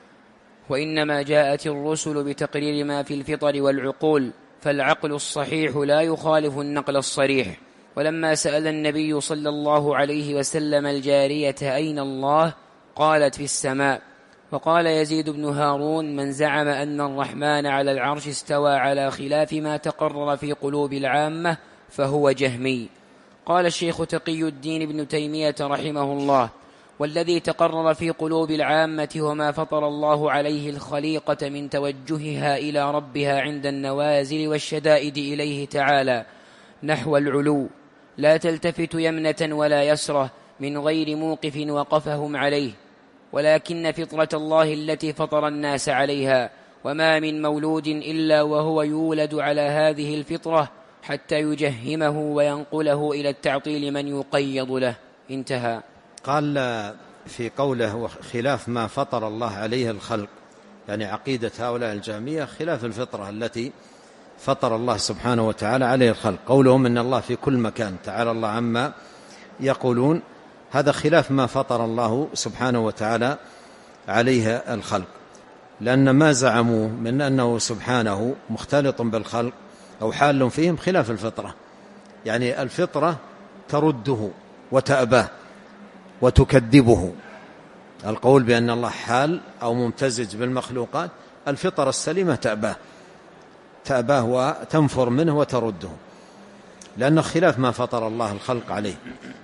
وإنما جاءت الرسل بتقرير ما في الفطر والعقول، فالعقل الصحيح لا يخالف النقل الصريح. ولما سأل النبي صلى الله عليه وسلم الجارية أين الله؟ قالت في السماء. وقال يزيد بن هارون من زعم أن الرحمن على العرش استوى على خلاف ما تقرر في قلوب العامة فهو جهمي. قال الشيخ تقي الدين ابن تيمية رحمه الله والذي تقرر في قلوب العامة وما فطر الله عليه الخليقة من توجهها إلى ربها عند النوازل والشدائد إليه تعالى نحو العلو، لا تلتفت يمنة ولا يسرة من غير موقف وقفهم عليه، ولكن فطرة الله التي فطر الناس عليها، وما من مولود إلا وهو يولد على هذه الفطرة حتى يجهمه وينقله إلى التعطيل من يقيض له. انتهى. قال في قوله خلاف ما فطر الله عليه الخلق، يعني عقيدة هؤلاء الجهمية خلاف الفطرة التي فطر الله سبحانه وتعالى عليه الخلق. قولهم إن الله في كل مكان تعالى الله عما يقولون، هذا خلاف ما فطر الله سبحانه وتعالى عليه الخلق، لأن ما زعموا من أنه سبحانه مختلط بالخلق أو حال فيهم خلاف الفطرة، يعني الفطرة ترده وتأباه وتكذبه. القول بأن الله حال أو ممتزج بالمخلوقات الفطرة السليمة تأباه تأباه وتنفر منه وترده، لأنه خلاف ما فطر الله الخلق عليه.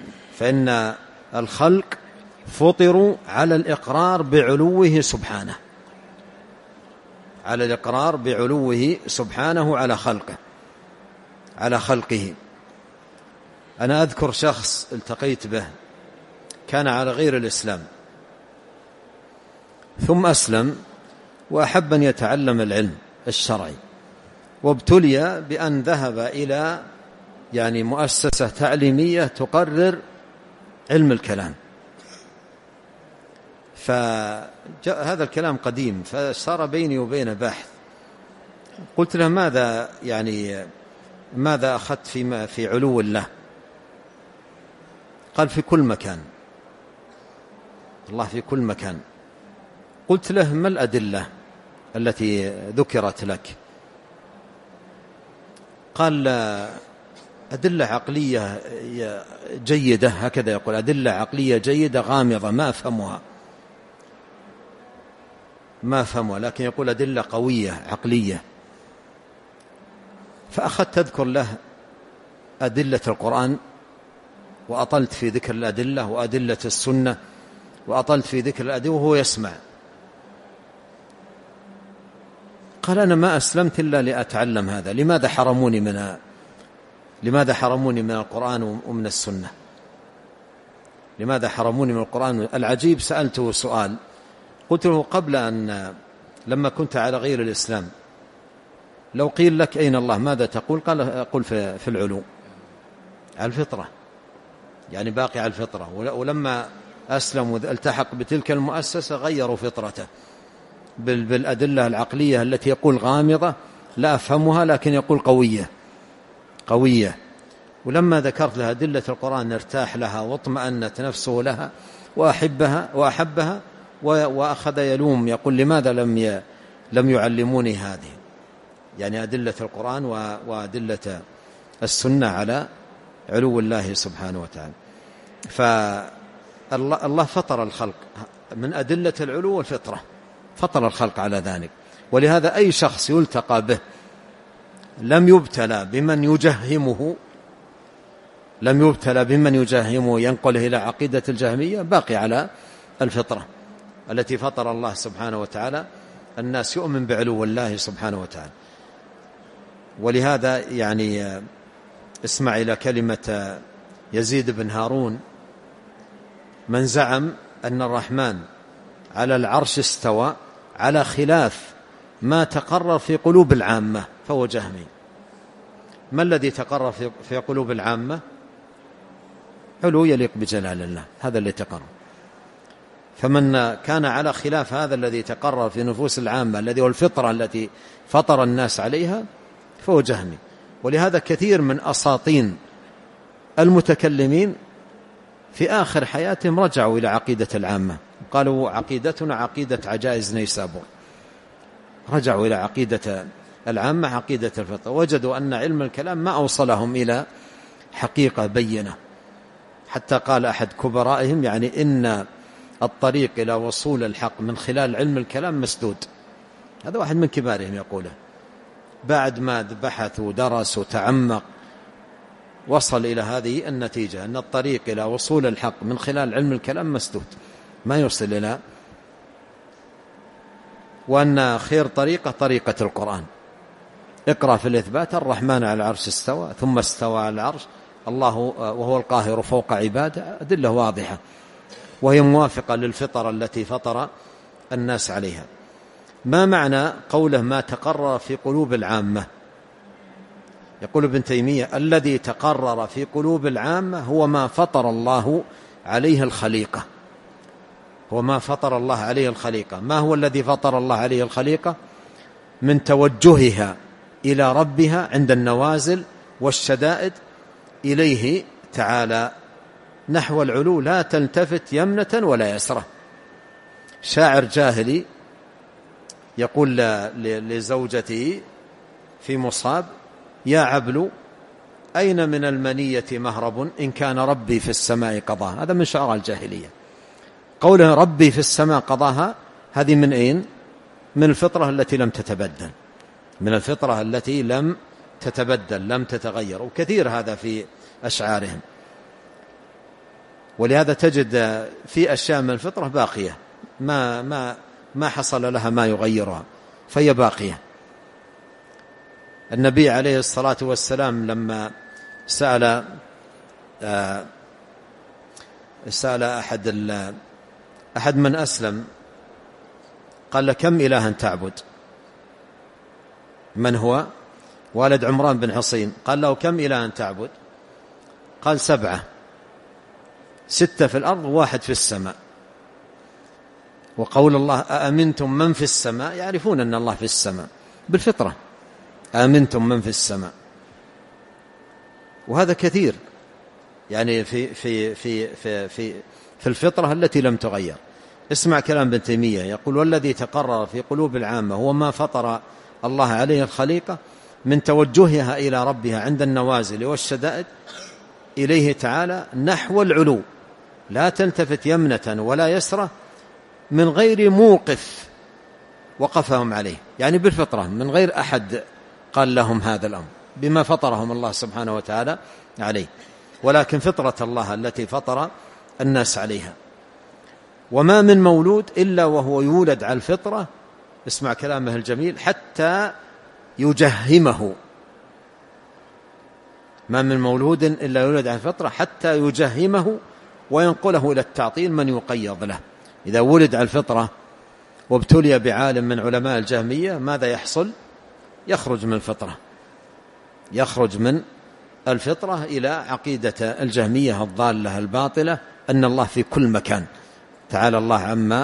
فإن الخلق فطروا على الإقرار بعلوه سبحانه، على الإقرار بعلوه سبحانه على خلقه على خلقه. أنا أذكر شخص التقيت به كان على غير الإسلام، ثم أسلم وأحب أن يتعلم العلم الشرعي، وابتلي بأن ذهب إلى يعني مؤسسة تعليمية تقرر علم الكلام. فهذا الكلام قديم، فصار بيني وبينه بحث. قلت له ماذا يعني ماذا أخذت في في علو الله؟ قال في كل مكان، الله في كل مكان. قلت له ما الأدلة التي ذكرت لك؟ قال أدلة عقلية جيدة، هكذا يقول، أدلة عقلية جيدة غامضة ما أفهمها ما أفهمها لكن يقول أدلة قوية عقلية. فأخذت أذكر له أدلة القرآن، وأطلت في ذكر الأدلة وأدلة السنة، وأطلت في ذكر الأدلة وهو يسمع. قال أنا ما أسلمت إلا لأتعلم هذا، لماذا حرموني من لماذا حرموني من القرآن ومن السنة؟ لماذا حرموني من القرآن؟ العجيب سألته سؤال، قلت له قبل أن لما كنت على غير الإسلام لو قيل لك أين الله ماذا تقول؟ قال أقول في, في العلو، على الفطرة، يعني باقي على الفطرة. ولما أسلم والتحق بتلك المؤسسة غيروا فطرته بالأدلة العقلية التي يقول غامضة لا أفهمها، لكن يقول قوية قوية. ولما ذكرت لها أدلة القرآن ارتاح لها واطمأنت نفسه لها وأحبها وأحبها، وأخذ يلوم يقول لماذا لم لم يعلموني هذه، يعني أدلة القرآن وأدلة السنة على علو الله سبحانه وتعالى. فالله فطر الخلق من أدلة العلو والفطرة، فطر الخلق على ذلك. ولهذا أي شخص يلتقى به لم يبتلى بمن يجهمه لم يبتلى بمن يجهمه ينقله إلى عقيدة الجهمية، باقي على الفطرة التي فطر الله سبحانه وتعالى الناس، يؤمن بعلو الله سبحانه وتعالى. ولهذا يعني اسمع إلى كلمة يزيد بن هارون: من زعم أن الرحمن على العرش استوى على خلاف ما تقرر في قلوب العامة فهو جهمي. ما الذي تقرر في قلوب العامة؟ علو يليق بجلال الله، هذا اللي تقرر. فمن كان على خلاف هذا الذي تقرر في نفوس العامة الذي هو الفطرة التي فطر الناس عليها فهو جهمي. ولهذا كثير من أساطين المتكلمين في آخر حياتهم رجعوا إلى عقيدة العامة، قالوا عقيدتنا عقيدة عجائز نيسابور، رجعوا إلى عقيدة العامة عقيدة الفطرة، وجدوا أن علم الكلام ما أوصلهم إلى حقيقة بينة. حتى قال أحد كبرائهم يعني إن الطريق إلى وصول الحق من خلال علم الكلام مسدود. هذا واحد من كبارهم يقوله، بعد ما بحث ودرس وتعمق وصل إلى هذه النتيجة، أن الطريق إلى وصول الحق من خلال علم الكلام مسدود، ما يوصل إلى، وأن خير طريقة طريقة القرآن. اقرأ في الإثبات: الرحمن على العرش استوى ثم استوى على العرش الله وهو القاهر فوق عباده، أدلة واضحة وهي موافقة للفطرة التي فطر الناس عليها. ما معنى قوله ما تقرر في قلوب العامة؟ يقول ابن تيمية: الذي تقرر في قلوب العامة هو ما فطر الله عليه الخليقة، هو ما فطر الله عليه الخليقة. ما هو الذي فطر الله عليه الخليقة؟ من توجهها إلى ربها عند النوازل والشدائد إليه تعالى نحو العلو، لا تلتفت يمنة ولا يسرة. شاعر جاهلي يقول لزوجته في مصاب: يا عبل أين من المنية مهرب إن كان ربي في السماء قضاها. هذا من شعراء الجاهلية. قوله ربي في السماء قضاها هذه من أين؟ من الفطرة التي لم تتبدل، من الفطرة التي لم تتبدل لم تتغير، وكثير هذا في أشعارهم. ولهذا تجد في أشياء من الفطرة باقية ما ما ما حصل لها ما يغيرها، فهي باقية. النبي عليه الصلاة والسلام لما سأل آه سأل أحد أحد من أسلم قال له: كم إلها تعبد؟ من هو؟ والد عمران بن حصين. قال له: كم إلها تعبد؟ قال: سبعة، ستة في الأرض وواحد في السماء. وقول الله أأمنتم من في السماء، يعرفون أن الله في السماء بالفطرة، أأمنتم من في السماء. وهذا كثير يعني في في في في في في الفطرة التي لم تغير. اسمع كلام ابن تيمية يقول: والذي تقرر في قلوب العامة هو ما فطر الله عليه الخليقة من توجهها إلى ربها عند النوازل والشدائد إليه تعالى نحو العلو، لا تلتفت يمنة ولا يسرة، من غير موقف وقفهم عليه، يعني بالفطرة من غير أحد قال لهم هذا الأمر، بما فطرهم الله سبحانه وتعالى عليه، ولكن فطرة الله التي فطر الناس عليها. وما من مولود إلا وهو يولد على الفطرة، اسمع كلامه الجميل، حتى يجهمه. ما من مولود إلا يولد على الفطرة حتى يجهمه وينقله إلى التعطيل من يقيض له. إذا ولد على الفطرة وابتلي بعالم من علماء الجهمية، ماذا يحصل؟ يخرج من الفطرة، يخرج من الفطرة إلى عقيدة الجهمية الضالة الباطلة أن الله في كل مكان، تعالى الله عما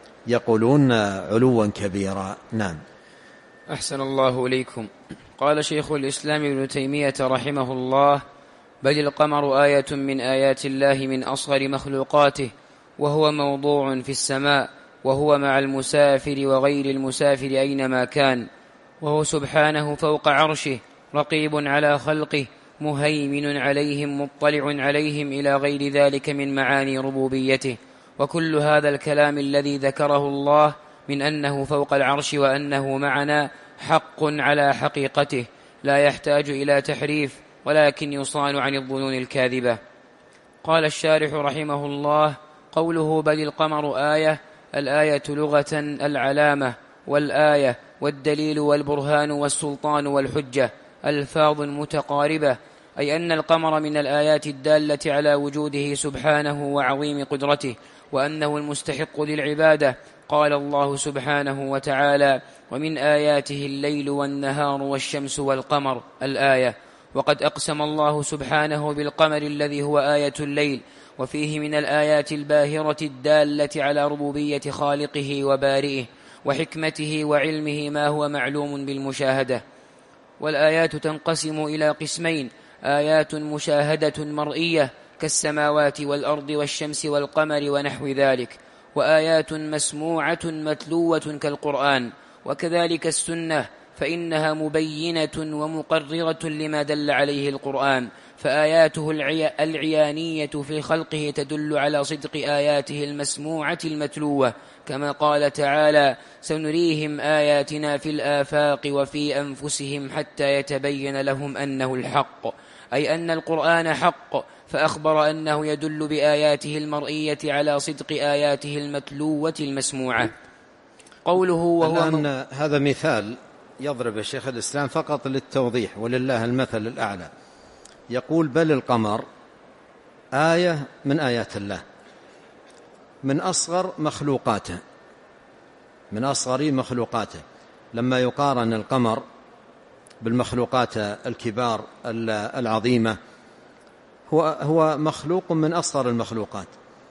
يقولون علوا كبيرا. نعم. أحسن الله إليكم. قال شيخ الإسلام ابن تيمية رحمه الله: بل القمر آية من آيات الله من أصغر مخلوقاته، وهو موضوع في السماء، وهو مع المسافر وغير المسافر أينما كان، وهو سبحانه فوق عرشه رقيب على خلقه مهيمن عليهم مطلع عليهم إلى غير ذلك من معاني ربوبيته. وكل هذا الكلام الذي ذكره الله من أنه فوق العرش وأنه معنا حق على حقيقته، لا يحتاج إلى تحريف، ولكن يصان عن الظنون الكاذبة. قال الشارح رحمه الله: قوله بل القمر آية، الآية لغة العلامة، والآية والدليل والبرهان والسلطان والحجة، ألفاظ متقاربة، أي أن القمر من الآيات الدالة على وجوده سبحانه وعظيم قدرته، وأنه المستحق للعبادة. قال الله سبحانه وتعالى: ومن آياته الليل والنهار والشمس والقمر، الآية. وقد أقسم الله سبحانه بالقمر الذي هو آية الليل، وفيه من الآيات الباهرة الدالة على ربوبية خالقه وبارئه وحكمته وعلمه ما هو معلوم بالمشاهدة. والآيات تنقسم إلى قسمين: آيات مشاهدة مرئية كالسماوات والأرض والشمس والقمر ونحو ذلك، وآيات مسموعة متلوة كالقرآن، وكذلك السنة، فإنها مبينة ومقررة لما دل عليه القرآن، فآياته العيانية في خلقه تدل على صدق آياته المسموعة المتلوة، كما قال تعالى: سنريهم آياتنا في الآفاق وفي أنفسهم حتى يتبين لهم أنه الحق، أي أن القرآن حق، فأخبر أنه يدل بآياته المرئية على صدق آياته المتلوة المسموعة. قوله وهو الآن هذا مثال يضرب الشيخ الإسلام فقط للتوضيح، ولله المثل الأعلى. يقول بل القمر آية من آيات الله، من أصغر مخلوقاته، من أصغر مخلوقاته. لما يقارن القمر بالمخلوقات الكبار العظيمة، هو هو مخلوق من أصغر المخلوقات،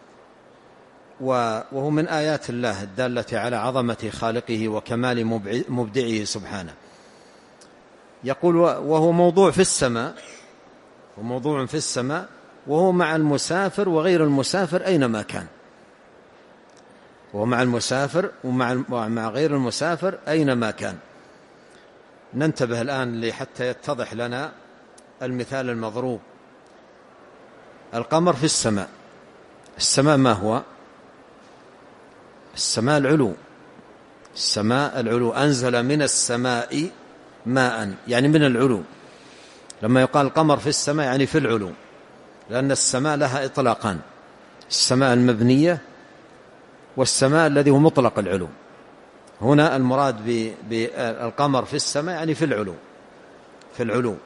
وهو من آيات الله الدالة على عظمة خالقه وكمال مبدعه سبحانه. يقول وهو موضوع في السماء، وموضوع في السماء، وهو مع المسافر وغير المسافر أينما كان، وهو مع المسافر ومع غير المسافر أينما كان. ننتبه الآن حتى يتضح لنا المثال المضروب. القمر في السماء، السماء ما هو؟ السماء العلو، السماء العلو، أنزل من السماء ماء، يعني من العلو. لما يقال القمر في السماء يعني في العلو، لأن السماء لها إطلاقان: السماء المبنية والسماء الذي هو مطلق العلو. هنا المراد بالقمر في السماء يعني في العلو، في العلو.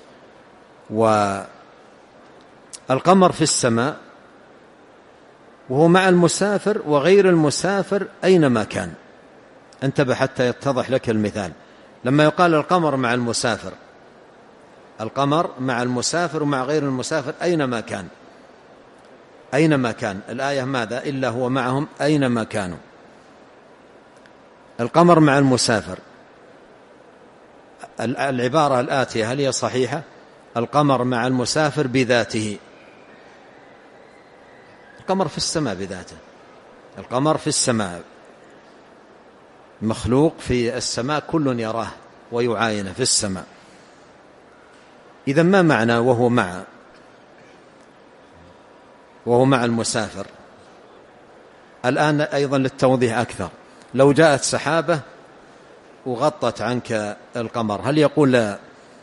والقمر في السماء وهو مع المسافر وغير المسافر أينما كان. انتبه حتى يتضح لك المثال. لما يقال القمر مع المسافر، القمر مع المسافر ومع غير المسافر أينما كان، أينما كان. الآية ماذا؟ إلا هو معهم أينما كانوا. القمر مع المسافر، العبارة الآتية هل هي صحيحة؟ القمر مع المسافر بذاته. القمر في السماء بذاته، القمر في السماء، مخلوق في السماء، كل يراه ويعاينه في السماء. إذا ما معنى وهو مع وهو مع المسافر؟ الآن أيضا للتوضيح أكثر، لو جاءت سحابة وغطت عنك القمر، هل يقول لا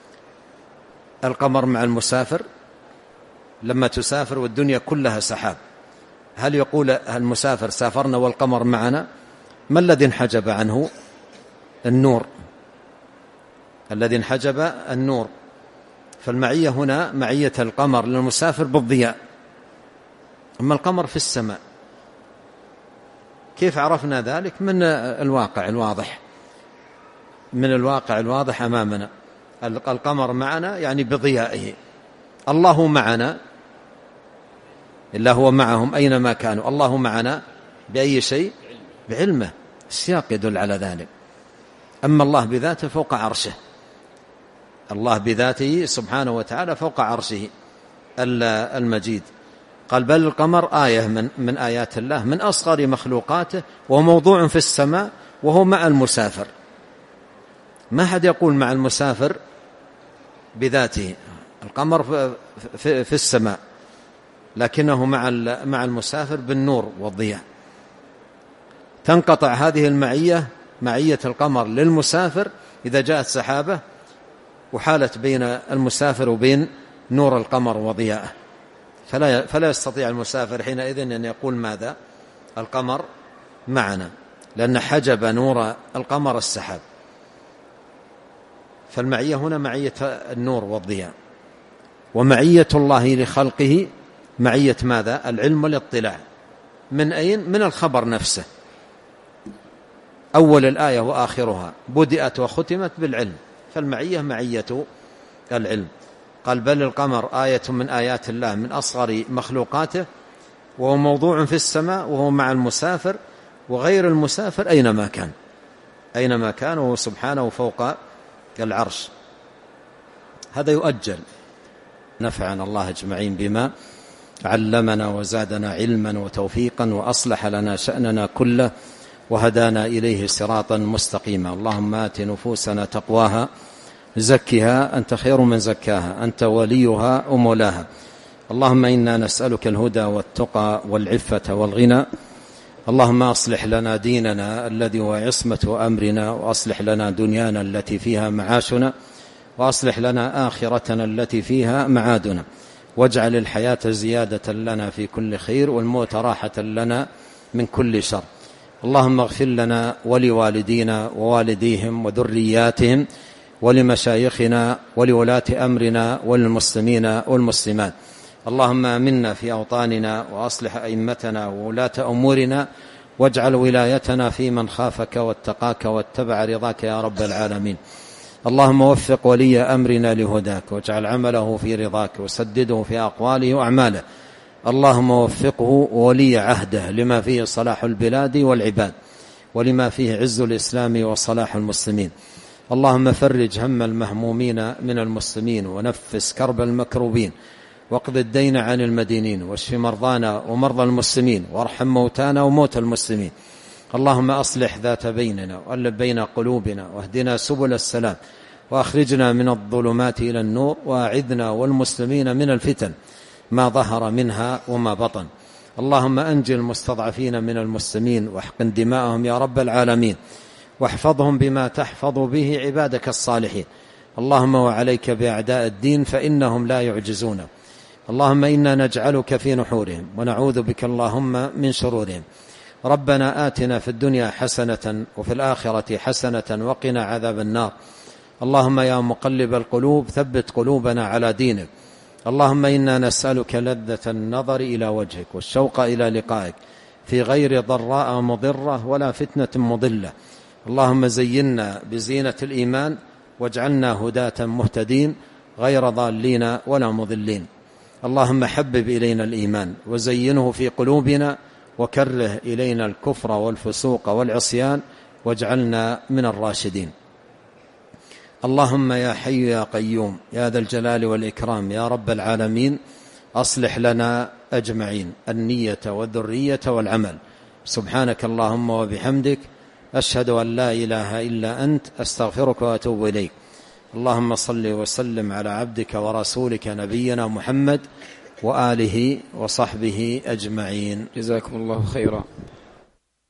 القمر مع المسافر؟ لما تسافر والدنيا كلها سحاب، هل يقول المسافر سافرنا والقمر معنا؟ ما الذي انحجب عنه؟ النور، الذي انحجب النور. فالمعية هنا معية القمر للمسافر بالضياء، أما القمر في السماء كيف عرفنا ذلك؟ من الواقع الواضح، من الواقع الواضح أمامنا. القمر معنا يعني بضيائه. الله معنا، إلا هو معهم أينما كانوا. الله معنا بأي شيء؟ بعلمه. السياق يدل على ذلك. أما الله بذاته فوق عرشه، الله بذاته سبحانه وتعالى فوق عرشه المجيد. قال بل القمر آية من, من آيات الله من أصغر مخلوقاته وموضوع في السماء وهو مع المسافر. ما حد يقول مع المسافر بذاته. القمر في, في, في السماء لكنه مع مع المسافر بالنور والضياء. تنقطع هذه المعية، معية القمر للمسافر، إذا جاءت سحابة وحالت بين المسافر وبين نور القمر وضياءه، فلا فلا يستطيع المسافر حينئذ أن يقول ماذا؟ القمر معنا، لأن حجب نور القمر السحاب. فالمعية هنا معية النور والضياء. ومعية الله لخلقه معية ماذا؟ العلم والاطلاع. من أين؟ من الخبر نفسه. أول الآية وآخرها بدأت وختمت بالعلم، فالمعية معية العلم. قال بل القمر آية من آيات الله من أصغر مخلوقاته وهو موضوع في السماء وهو مع المسافر وغير المسافر أينما كان، أينما كان وهو سبحانه فوق العرش. هذا يؤجل. نفعنا الله أجمعين بما علمنا وزادنا علما وتوفيقا وأصلح لنا شأننا كله وهدانا إليه صراطا مستقيما. اللهم آت نفوسنا تقواها زكها أنت خير من زكاها أنت وليها ومولاها. اللهم إنا نسألك الهدى والتقى والعفة والغنى. اللهم أصلح لنا ديننا الذي هو عصمة أمرنا، وأصلح لنا دنيانا التي فيها معاشنا، وأصلح لنا آخرتنا التي فيها معادنا، واجعل الحياة زيادة لنا في كل خير والموت راحة لنا من كل شر. اللهم اغفر لنا ولوالدينا ووالديهم وذرياتهم ولمشايخنا ولولاة أمرنا والمسلمين والمسلمات. اللهم آمنا في أوطاننا وأصلح أئمتنا وولاة أمورنا، واجعل ولايتنا في من خافك واتقاك واتبع رضاك يا رب العالمين. اللهم وفق ولي أمرنا لهداك، واجعل عمله في رضاك، وسدده في أقواله وأعماله. اللهم وفقه ولي عهده لما فيه صلاح البلاد والعباد، ولما فيه عز الإسلام وصلاح المسلمين. اللهم فرج هم المهمومين من المسلمين، ونفس كرب المكروبين، واقض الدين عن المدينين، واشف مرضانا ومرضى المسلمين، وارحم موتانا وموتى المسلمين. اللهم أصلح ذات بيننا وألف بين قلوبنا، واهدنا سبل السلام، وأخرجنا من الظلمات إلى النور، وأعذنا والمسلمين من الفتن ما ظهر منها وما بطن. اللهم أنجي المستضعفين من المسلمين، واحقن دماءهم يا رب العالمين، واحفظهم بما تحفظ به عبادك الصالحين. اللهم وعليك بأعداء الدين فإنهم لا يعجزون. اللهم إنا نجعلك في نحورهم، ونعوذ بك اللهم من شرورهم. ربنا آتنا في الدنيا حسنة وفي الآخرة حسنة وقنا عذاب النار. اللهم يا مقلب القلوب ثبت قلوبنا على دينك. اللهم إنا نسألك لذة النظر إلى وجهك والشوق إلى لقائك في غير ضراء مضرة ولا فتنة مضلة. اللهم زينا بزينة الإيمان، واجعلنا هداة مهتدين غير ضالين ولا مضلين. اللهم حبب إلينا الإيمان وزينه في قلوبنا، وكره إلينا الكفر والفسوق والعصيان، واجعلنا من الراشدين. اللهم يا حي يا قيوم يا ذا الجلال والإكرام يا رب العالمين، أصلح لنا أجمعين النية والذرية والعمل. سبحانك اللهم وبحمدك، أشهد أن لا إله إلا أنت، أستغفرك وأتوب إليك. اللهم صل وسلم على عبدك ورسولك نبينا محمد وآله وصحبه أجمعين. جزاكم الله خيرا.